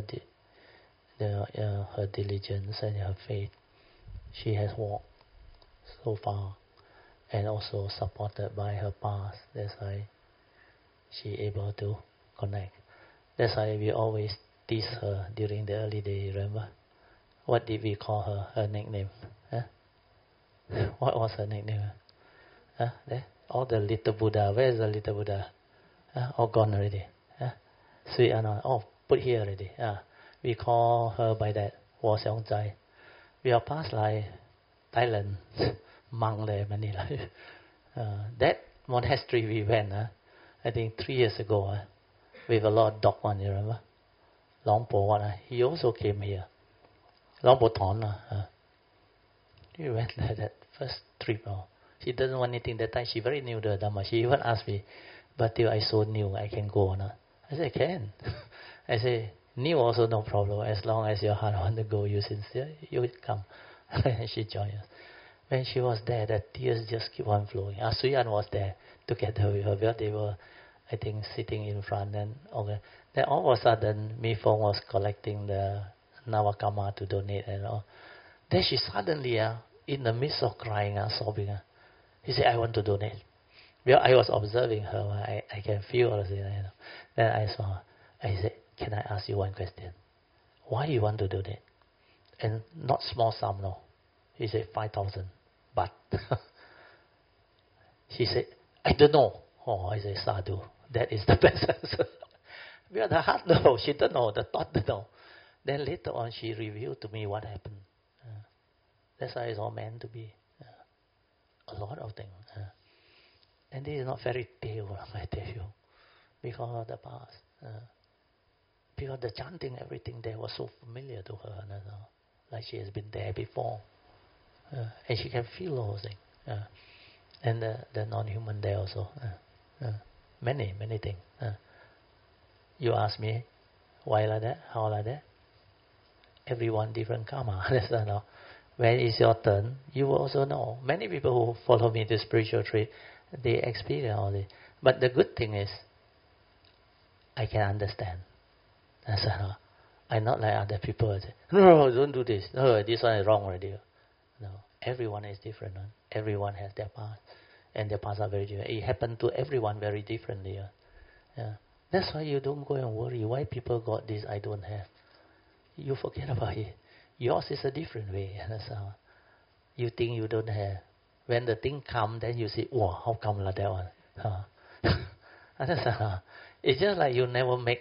her diligence and her faith, she has walked so far, and also supported by her past. That's why she able to connect. That's why we always tease her during the early day. Remember, what did we call her? Her nickname? What was her nickname? There, all the little Buddha. Where is the little Buddha? All gone already. Sweet Anna. Oh, put here already. We call her by that. Wo Xiong Zai. We are past like Thailand monk there many life. That monastery we went. I think 3 years ago. With a lot of dog one. You remember? Long Po one. He also came here. Long Po Thon. We went there that first trip. She doesn't want anything that time. She very new to the Dhamma. She even asked me, but till I so new, I can go or not? I said, can. I say, new also no problem. As long as your heart want to go, you sincere, you come. And she joined us. When she was there, the tears just keep on flowing. Suyan was there together with her. They were, I think, sitting in front. And okay. Then all of a sudden, Mi Fong was collecting the Navakama to donate and all. Then she suddenly, in the midst of crying, sobbing, he said, I want to donate. Well, I was observing her. I can feel her. Then I saw her. I said, can I ask you one question? Why you want to donate? And not small sum, no. He said, 5,000 baht. She said, I don't know. Oh, I said, sadhu. That is the best answer. Well, the heart no. She don't know. The thought don't know. Then later on, she revealed to me what happened. That's why it's all meant to be. A lot of things. And this is not fairy tale, I tell you, because of the past. Because the chanting, everything there was so familiar to her, like she has been there before. And she can feel those things. And the non-human there also. Many things. You ask me, why like that? How like that? Everyone different karma. Understand? When it's your turn, you will also know. Many people who follow me to spiritual trip, they experience all this. But the good thing is, I can understand. I'm not like other people. No, don't do this. No, this one is wrong already. No, everyone is different. Everyone has their past, and their paths are very different. It happened to everyone very differently. Yeah. That's why you don't go and worry. Why people got this, I don't have. You forget about it. Yours is a different way. You think you don't have. When the thing comes, then you say, "Wow, how come like that one?" It's just like you never make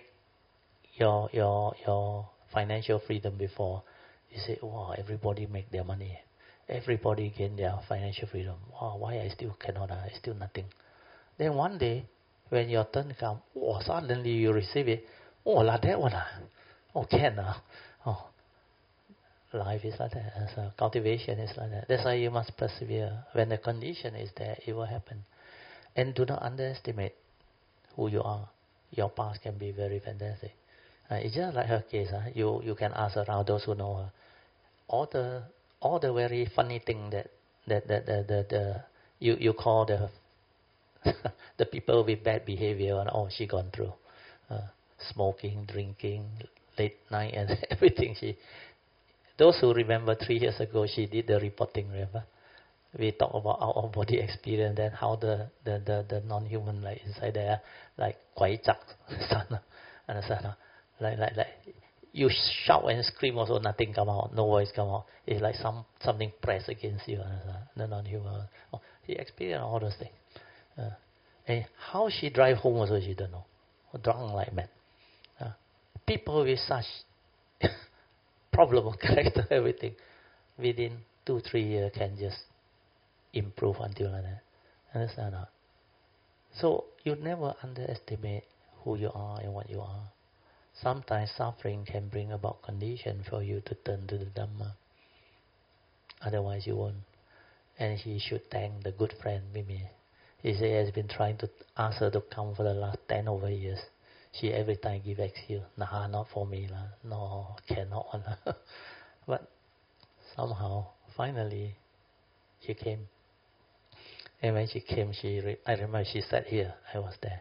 your financial freedom before. You say, "Wow, everybody make their money. Everybody gain their financial freedom. Wow, why I still cannot? I still nothing." Then one day, when your turn comes, suddenly you receive it. Oh, like that one. can now. Oh, life is like that. So cultivation is like that. That's why you must persevere. When the condition is there, it will happen. And do not underestimate who you are. Your past can be very fantastic. It's just like her case. You can ask around those who know her. All the very funny thing that you call the the people with bad behavior, and she gone through smoking, drinking, late night, and everything. Those who remember 3 years ago, she did the reporting. Remember, we talk about our body experience, then how the non-human like inside there, like 鬼宅 understand? Like you shout and scream also nothing come out, no voice come out. It's like something pressed against you. The non-human. She experienced all those things. And how she drive home also she don't know. Drunk like mad. People with such problem of character, everything, within 2-3 years can just improve until like that. Understand? So you never underestimate who you are and what you are. Sometimes suffering can bring about condition for you to turn to the Dhamma. Otherwise you won't. And he should thank the good friend Mimi. He said he has been trying to ask her to come for the last 10 over years. She every time give excuse. Nah, not for me. No, cannot. But somehow, finally, she came. And when she came, I remember she sat here. I was there.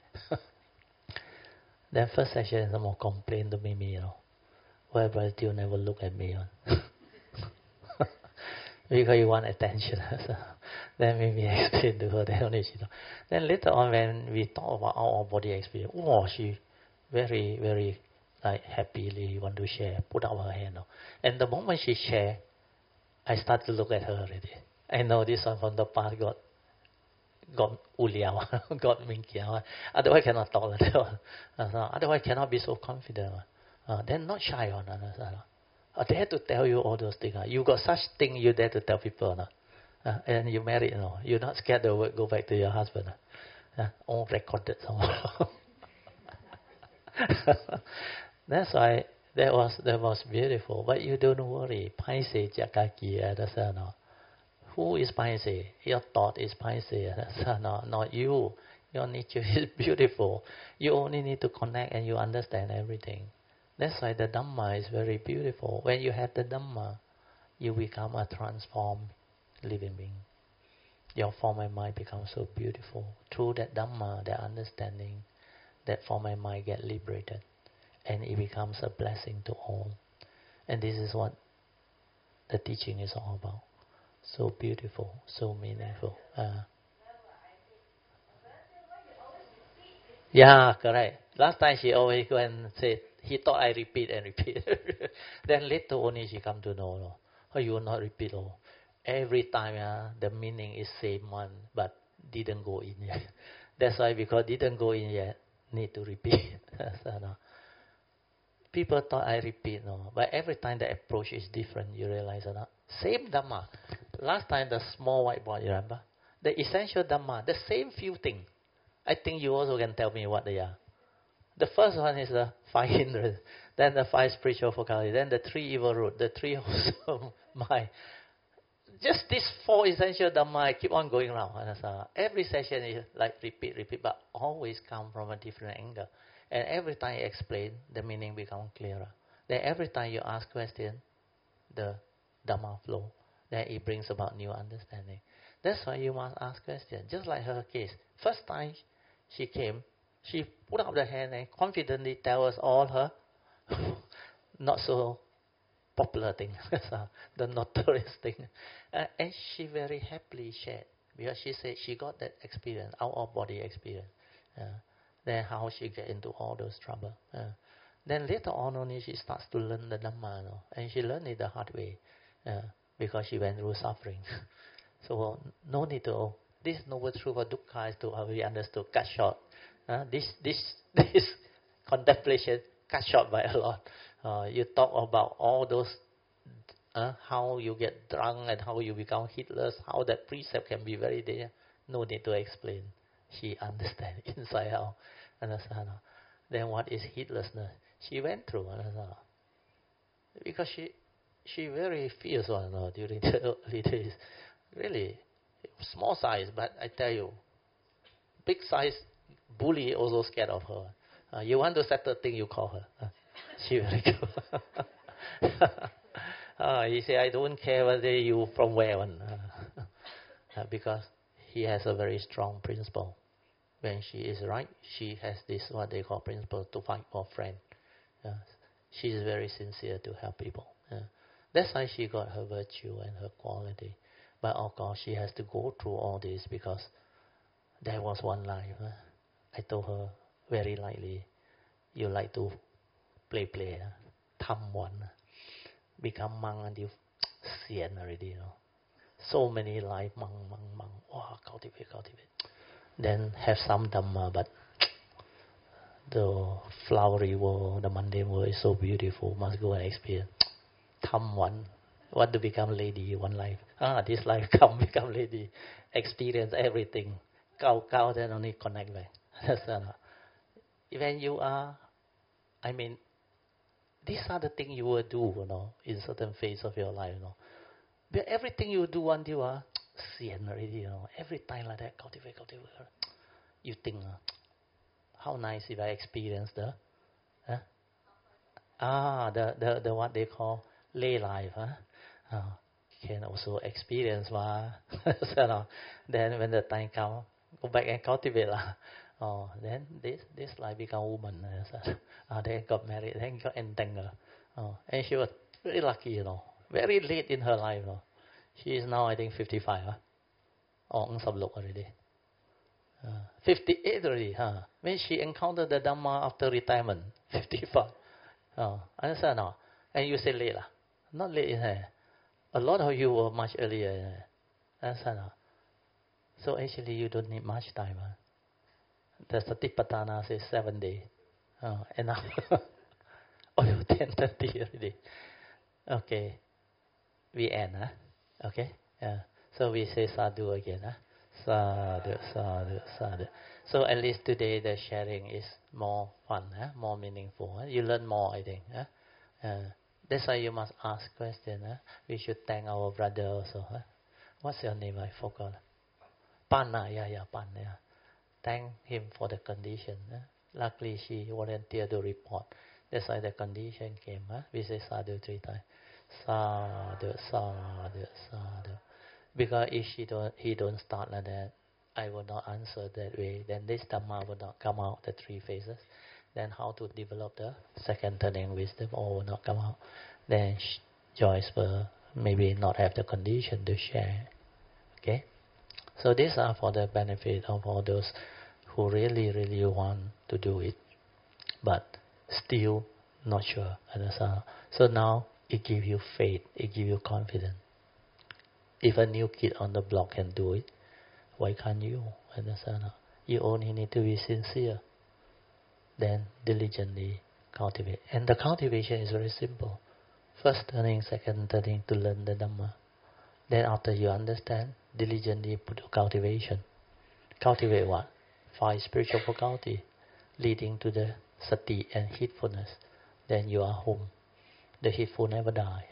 Then first session, someone complained to Mimi, why Brother Teoh never look at me? Because you want attention. Then Mimi explained to her. Then later on, when we talk about our body experience, she very, very happily want to share, put up her hand. And the moment she share, I start to look at her already. I know this one from the past got uliao, got minkiao. Otherwise cannot talk like that. Otherwise cannot be so confident. Then not shy on. I dare to tell you all those things. You got such thing you dare to tell people. And you married, you're not scared to go back to your husband. All recorded somewhere. That's why that was beautiful. But you don't worry. Paise jakaki, understand? Who is paise? Your thought is paise, understand? Not you. Your nature is beautiful. You only need to connect and you understand everything. That's why the Dhamma is very beautiful. When you have the Dhamma, you become a transformed living being. Your form and mind become so beautiful. Through that Dhamma, that understanding, that form and mind get liberated. And it becomes a blessing to all. And this is what the teaching is all about. So beautiful, so meaningful. Yeah, correct. Last time she always go and say, he thought I repeat and repeat. Then later only she come to know, you will not repeat all. Every time the meaning is same one, but didn't go in yet. That's why, because didn't go in yet, need to repeat. People thought I repeat, but every time the approach is different, you realize or not? Same Dhamma. Last time the small whiteboard, you remember? The essential Dhamma, the same few things. I think you also can tell me what they are. The first one is the 5 hindrances, then the 5 spiritual faculties, then the 3 evil roots, the 3 wholesome mind. Just these 4 essential Dhamma, I keep on going around. Every session is like repeat, but always come from a different angle. And every time you explain, the meaning becomes clearer. Then every time you ask question, the Dhamma flow. Then it brings about new understanding. That's why you must ask questions. Just like her case. First time she came, she put up the hand and confidently tell us all her not so popular thing, the notorious thing. And she very happily shared, because she said she got that experience, out of body experience. Then how she get into all those trouble. Then later on only she starts to learn the Dhamma, and she learned it the hard way, because she went through suffering. So no need to, this noble truth of dukkha is to be understood, cut short. This contemplation cut short by a lot. You talk about all those, how you get drunk and how you become heedless, how that precept can be very there. No need to explain. She understands inside out. Understand? Then what is heedlessness? She went through. Understand? because she very fierce one, during the early days. Really, small size, but I tell you, big size bully also scared of her. You want to settle thing, you call her. She very good. He say, I don't care whether you from where one. Because he has a very strong principle. When she is right, she has this, what they call principle, to fight for friend. She is very sincere to help people. That's why she got her virtue and her quality. But of course, she has to go through all this because there was one life. I told her very lightly, you like to play. Tham one. Become monk until sian already, So many life, monk. Wow, cultivate. Then have some Dhamma, but the flowery world, the mundane world is so beautiful. Must go and experience. Tham one. Want to become lady one life. This life become lady. Experience everything. Cao, then only connect back. When you are, these are the things you will do, in certain phase of your life, But everything you do until you are sian already, Every time like that, cultivate. You think, how nice if I experience the what they call lay life, can also experience then when the time comes, go back and cultivate then this life become woman. They got married, then got entangled. And she was very lucky, very late in her life. She is now, I think, 55. Or already. 58 already. When she encountered the Dhamma after retirement, 55. Understand now? And you say late. Not late in her. A lot of you were much earlier. Understand now? So actually you don't need much time. The Satipatthana says 7 days. And now, 10:30 already. Okay. We end. Okay? So we say sadhu again. Sadhu. So at least today the sharing is more fun, more meaningful. You learn more, I think. That's why you must ask questions. We should thank our brother also. What's your name? I forgot. Panna, Panna. Thank him for the condition. Luckily, she volunteered to report. That's why the condition came. We say sadhu 3 times. Sadhu. Because if he don't start like that, I will not answer that way. Then this Dhamma will not come out, the 3 phases. Then how to develop the second turning wisdom all will not come out. Then Joyce will maybe not have the condition to share. Okay? So these are for the benefit of all those who really, really want to do it, but still not sure. So now it gives you faith, it gives you confidence. If a new kid on the block can do it, why can't you? You only need to be sincere. Then diligently cultivate. And the cultivation is very simple. First turning, second turning to learn the Dhamma. Then after you understand, diligently put to cultivation. Cultivate what? 5 spiritual faculty leading to the sati and heedfulness. Then you are home. The heedful never die.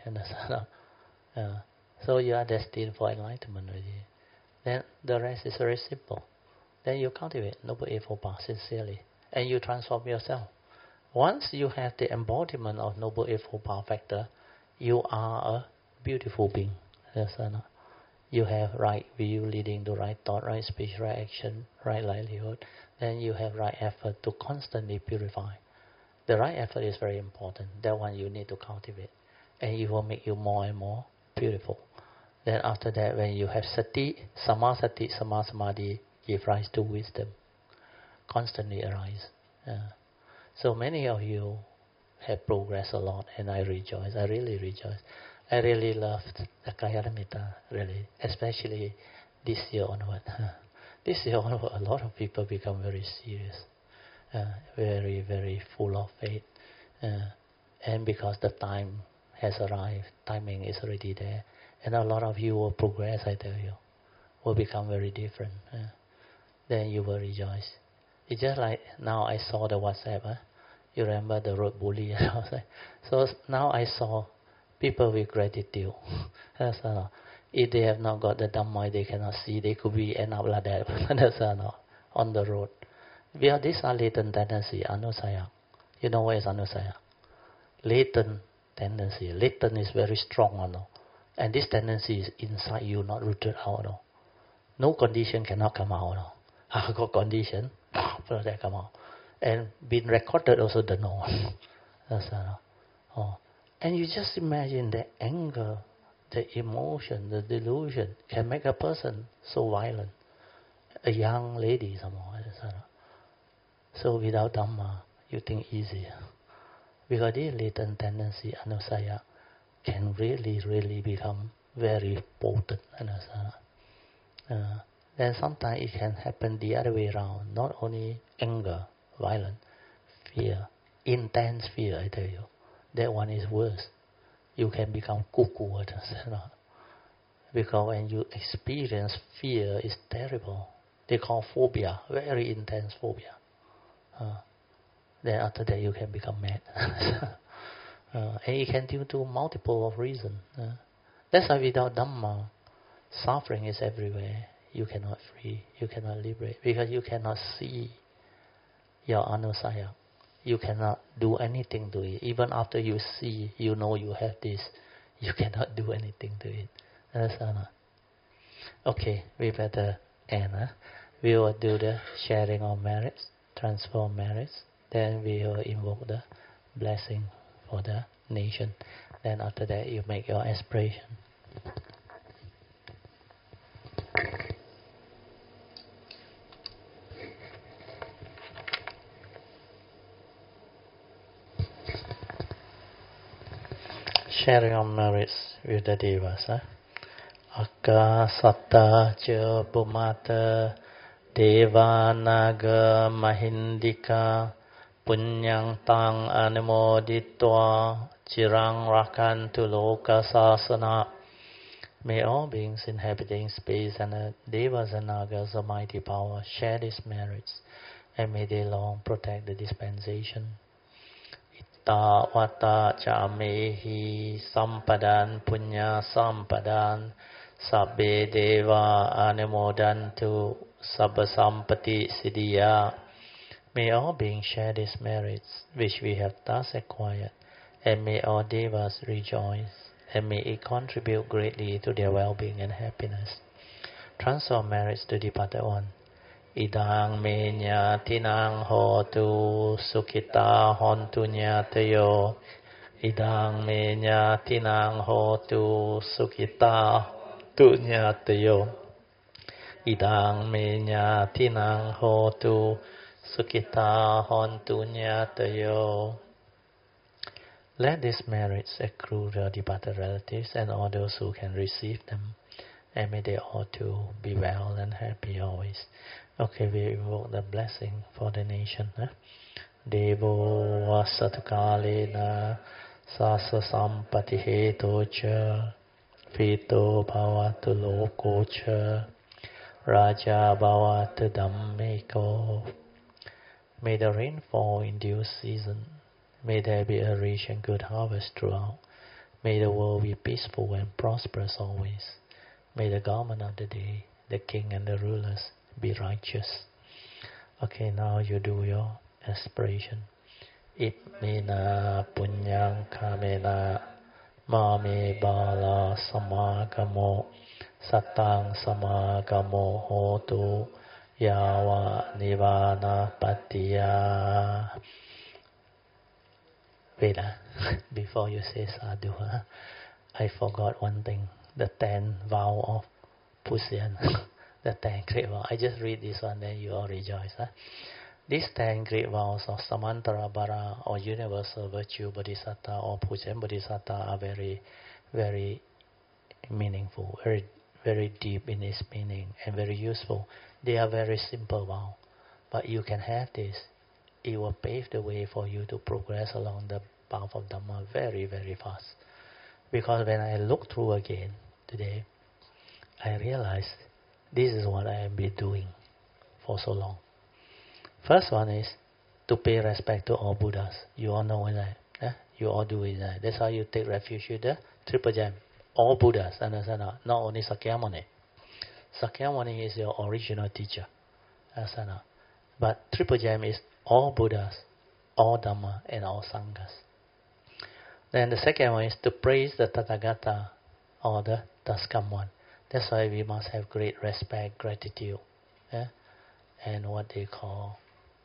So you are destined for enlightenment already. Then the rest is very simple. Then you cultivate Noble Eightfold Path sincerely. And you transform yourself. Once you have the embodiment of Noble Eightfold Path factor, you are a beautiful being. You have right view leading to right thought, right speech, right action, right livelihood. Then you have right effort to constantly purify. The right effort is very important. That one you need to cultivate. And it will make you more and more beautiful. Then after that, when you have sati, samasati, samadhi, give rise to wisdom. Constantly arise. So many of you have progressed a lot, and I rejoice. I really rejoice. I really loved the Kalyanamitta, really, especially this year onward. This year onward, a lot of people become very serious, very, very full of faith, and because the time has arrived, timing is already there, and a lot of you will progress. I tell you, will become very different. Then you will rejoice. It's just like now I saw the WhatsApp. You remember the road bully? So now I saw people with gratitude. If they have not got the Dhamma, they cannot see. They could be end up like that. On the road. These are latent tendency, anusaya. You know what is anusaya? Latent tendency. Latent is very strong, no? And this tendency is inside you, not rooted out. No condition cannot come out. No? I got condition, that come out. And being recorded also don't know. And you just imagine the anger, the emotion, the delusion can make a person so violent. A young lady somehow. So without Dhamma, you think easier. Because this latent tendency, anusaya, can really become very potent. Then sometimes it can happen the other way around. Not only anger, violence, fear, intense fear, I tell you. That one is worse. You can become cuckoo. Because when you experience fear, it's terrible. They call phobia, very intense phobia. Then after that you can become mad. And it can due to multiple of reasons. That's why without Dhamma, suffering is everywhere. You cannot free, you cannot liberate, because you cannot see your anusaya. You cannot do anything to it. Even after you see, you know you have this, you cannot do anything to it. Understand? Okay, we better end. We will do the sharing of merits, transform merits. Then we will invoke the blessing for the nation. Then after that, you make your aspiration. Sharing of merits with the devas. Akasatta ca Bhumata Devanaga Mahindika Punyang tang anumoditva Chirang rakantu loka sasana. May all beings inhabiting space and the devas and nagas of mighty power share these merits, and may they long protect the dispensation. Itta vata chamehi sampadan punya sampadan sabbe deva anumodantu sabba sampati siddhya. May all beings share these merits which we have thus acquired, and may all devas rejoice, and may it contribute greatly to their well-being and happiness. Transfer merits to departed one. Idang me nyatinang hotu sukhita hontu nyatayo. Idang me nyatinang hotu sukhita tu nyatayo. Idang me nyatinang hotu sukhita hontu nyatayo. Let these merits accrue to departed relatives and all those who can receive them, and may they all too be well and happy always. Okay, we invoke the blessing for the nation. Devo vasatukālena sasa sampati hetocha fito bhavatu lokocha raja bhavatu dhammiko. May the rain fall in due season. May there be a rich and good harvest throughout. May the world be peaceful and prosperous always. May the government of the day, the king and the rulers, be righteous. Okay, now you do your aspiration. Itmina punyang kamena mame bala samagamo satang samagamo hotu yawa nivana patiya. Wait, before you say sadhu, I forgot one thing. The 10 vow of Pusian. The 10 great vows. I just read this one, then you all rejoice. These 10 great vows of Samantarabhara or universal virtue bodhisattva or Pusian bodhisattva are very, very meaningful, very, very deep in its meaning and very useful. They are very simple vows, but you can have this. It will pave the way for you to progress along the path of Dhamma very, very fast. Because when I look through again today, I realized this is what I have been doing for so long. First one is to pay respect to all Buddhas. You all know that. You all do it. That's how you take refuge with the Triple Gem. All Buddhas, understand? Not only Sakyamuni. Sakyamuni is your original teacher. Understand? But Triple Gem is all Buddhas, all Dhamma, and all Sanghas. Then the second one is to praise the Tathagata, or the Taskam one. That's why we must have great respect, gratitude, and what they call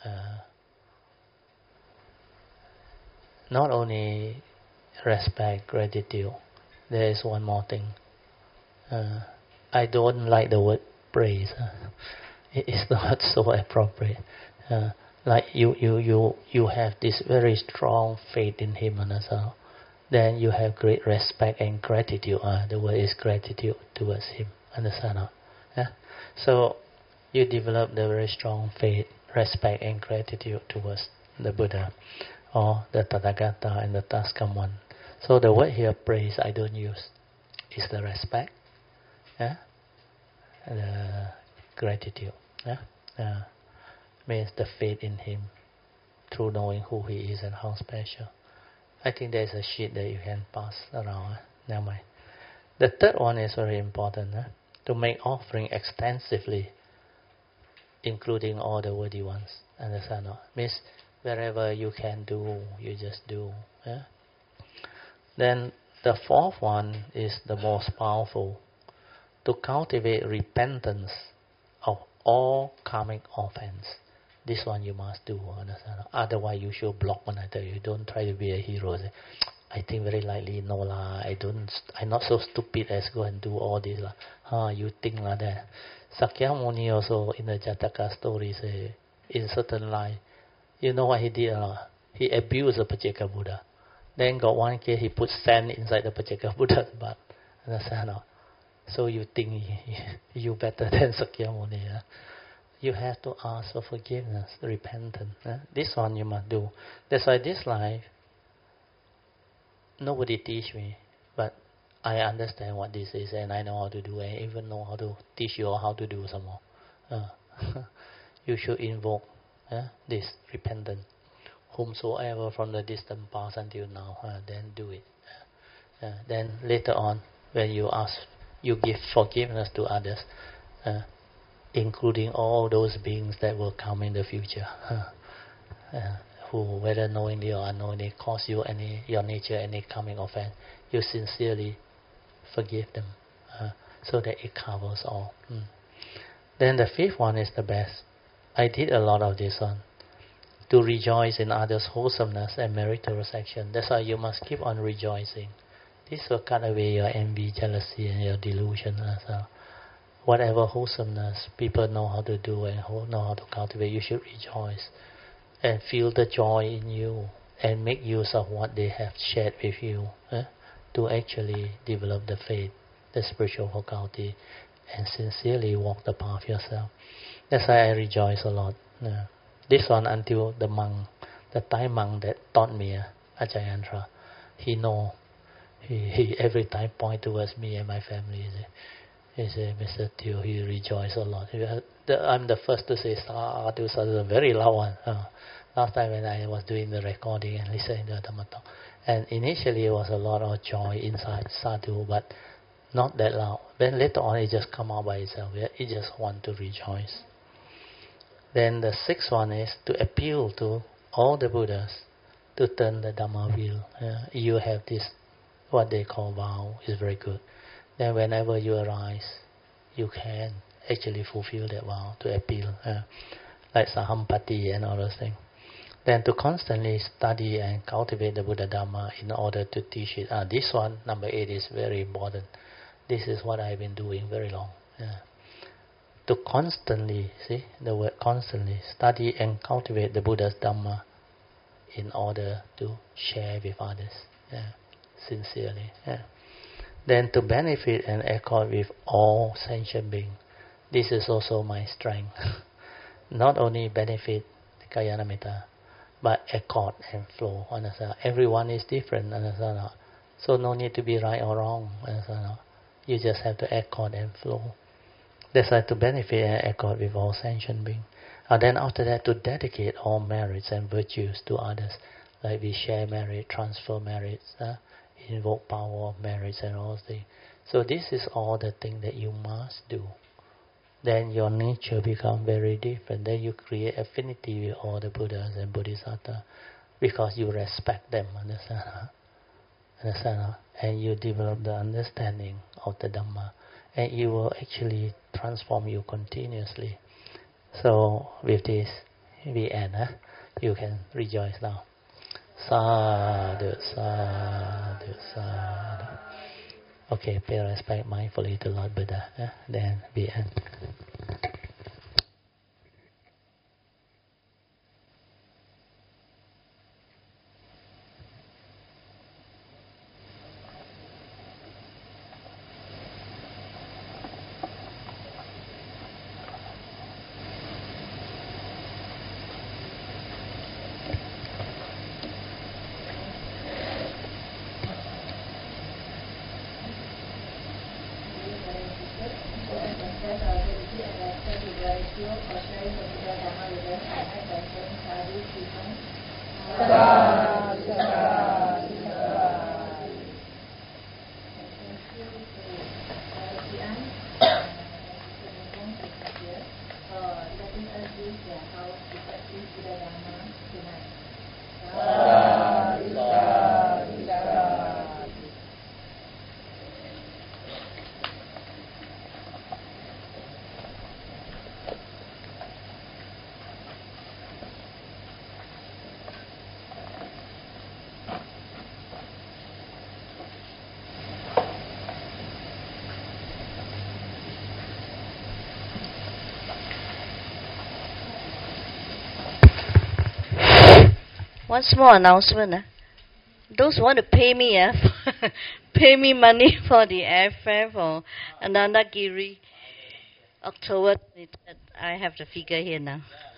not only respect, gratitude. There is one more thing. I don't like the word praise. It is not so appropriate. Like you have this very strong faith in Him, and so then you have great respect and gratitude. The word is gratitude towards Him. Understand? So you develop the very strong faith, respect, and gratitude towards the Buddha, or the Tathagata and the Taskam one. So the word here, praise, I don't use. Is the respect, the gratitude, means the faith in Him through knowing who He is and how special. I think there's a sheet that you can pass around. Never mind. The third one is very important. To make offering extensively, including all the worthy ones. Understand? Means wherever you can do, you just do. Then the fourth one is the most powerful. To cultivate repentance of all karmic offense. This one you must do, understand? Otherwise you should block when I tell you. Don't try to be a hero. Say, I think very likely, no lah. I'm not so stupid as go and do all this lah. You think like that. Sakyamuni also in the Jataka story say, in certain life, you know what he did or not? He abused the Pacceka Buddha. Then got one case he put sand inside the Pacceka Buddha's butt. Understand? So you think you better than Sakyamuni. You have to ask for forgiveness, repentance. This one you must do. That's why this life, nobody teach me, but I understand what this is, and I know how to do, and even know how to teach you how to do some more. You should invoke this repentance. Whomsoever from the distant past until now, then do it. Then later on, when you ask, you give forgiveness to others, including all those beings that will come in the future, who, whether knowingly or unknowingly, cause you your nature any coming offense, you sincerely forgive them, so that it covers all. Then the fifth one is the best. I did a lot of this one. To rejoice in others' wholesomeness and meritorious action. That's why you must keep on rejoicing. This will cut away your envy, jealousy, and your delusion. So whatever wholesomeness people know how to do and know how to cultivate, you should rejoice and feel the joy in you and make use of what they have shared with you to actually develop the faith, the spiritual faculty, and sincerely walk the path yourself. That's why I rejoice a lot. This one until the monk, the Thai monk that taught me, Ajayantra, he know. He every time point towards me and my family. He said, Mr. Teo, he rejoiced a lot. I'm the first to say sadhu, sadhu, a very loud one. Last time when I was doing the recording and listening to the Dhamma talk. And initially it was a lot of joy inside sadhu, but not that loud. Then later on it just come out by itself. It just want to rejoice. Then the sixth one is to appeal to all the Buddhas to turn the Dhamma wheel. You have this, what they call vow, is very good. Then whenever you arise, you can actually fulfill that vow to appeal, like Sahampati and all those things. Then to constantly study and cultivate the Buddha Dhamma in order to teach it. This one, number 8, is very important. This is what I've been doing very long. To constantly, see the word constantly, study and cultivate the Buddha's Dhamma in order to share with others, sincerely. Then to benefit and accord with all sentient beings. This is also my strength. Not only benefit Kalyana Mitta, but accord and flow. Understand? Everyone is different. Understand? So no need to be right or wrong. Understand? You just have to accord and flow. That's why to benefit and accord with all sentient beings. And then after that, to dedicate all merits and virtues to others, like we share merit, transfer merits, invoke power of merits and all things. So this is all the thing that you must do. Then your nature become very different. Then you create affinity with all the Buddhas and Bodhisattvas because you respect them, understand? Understand? And you develop the understanding of the Dhamma, and it will actually transform you continuously. So with this, we end. You can rejoice now. Sadhu, sadhu, sadhu. Okay, pay respect mindfully to Lord Buddha. Then we end. One small announcement. Those who want to pay me, pay me money for the airfare for Anandagiri, October 23rd. I have the figure here now.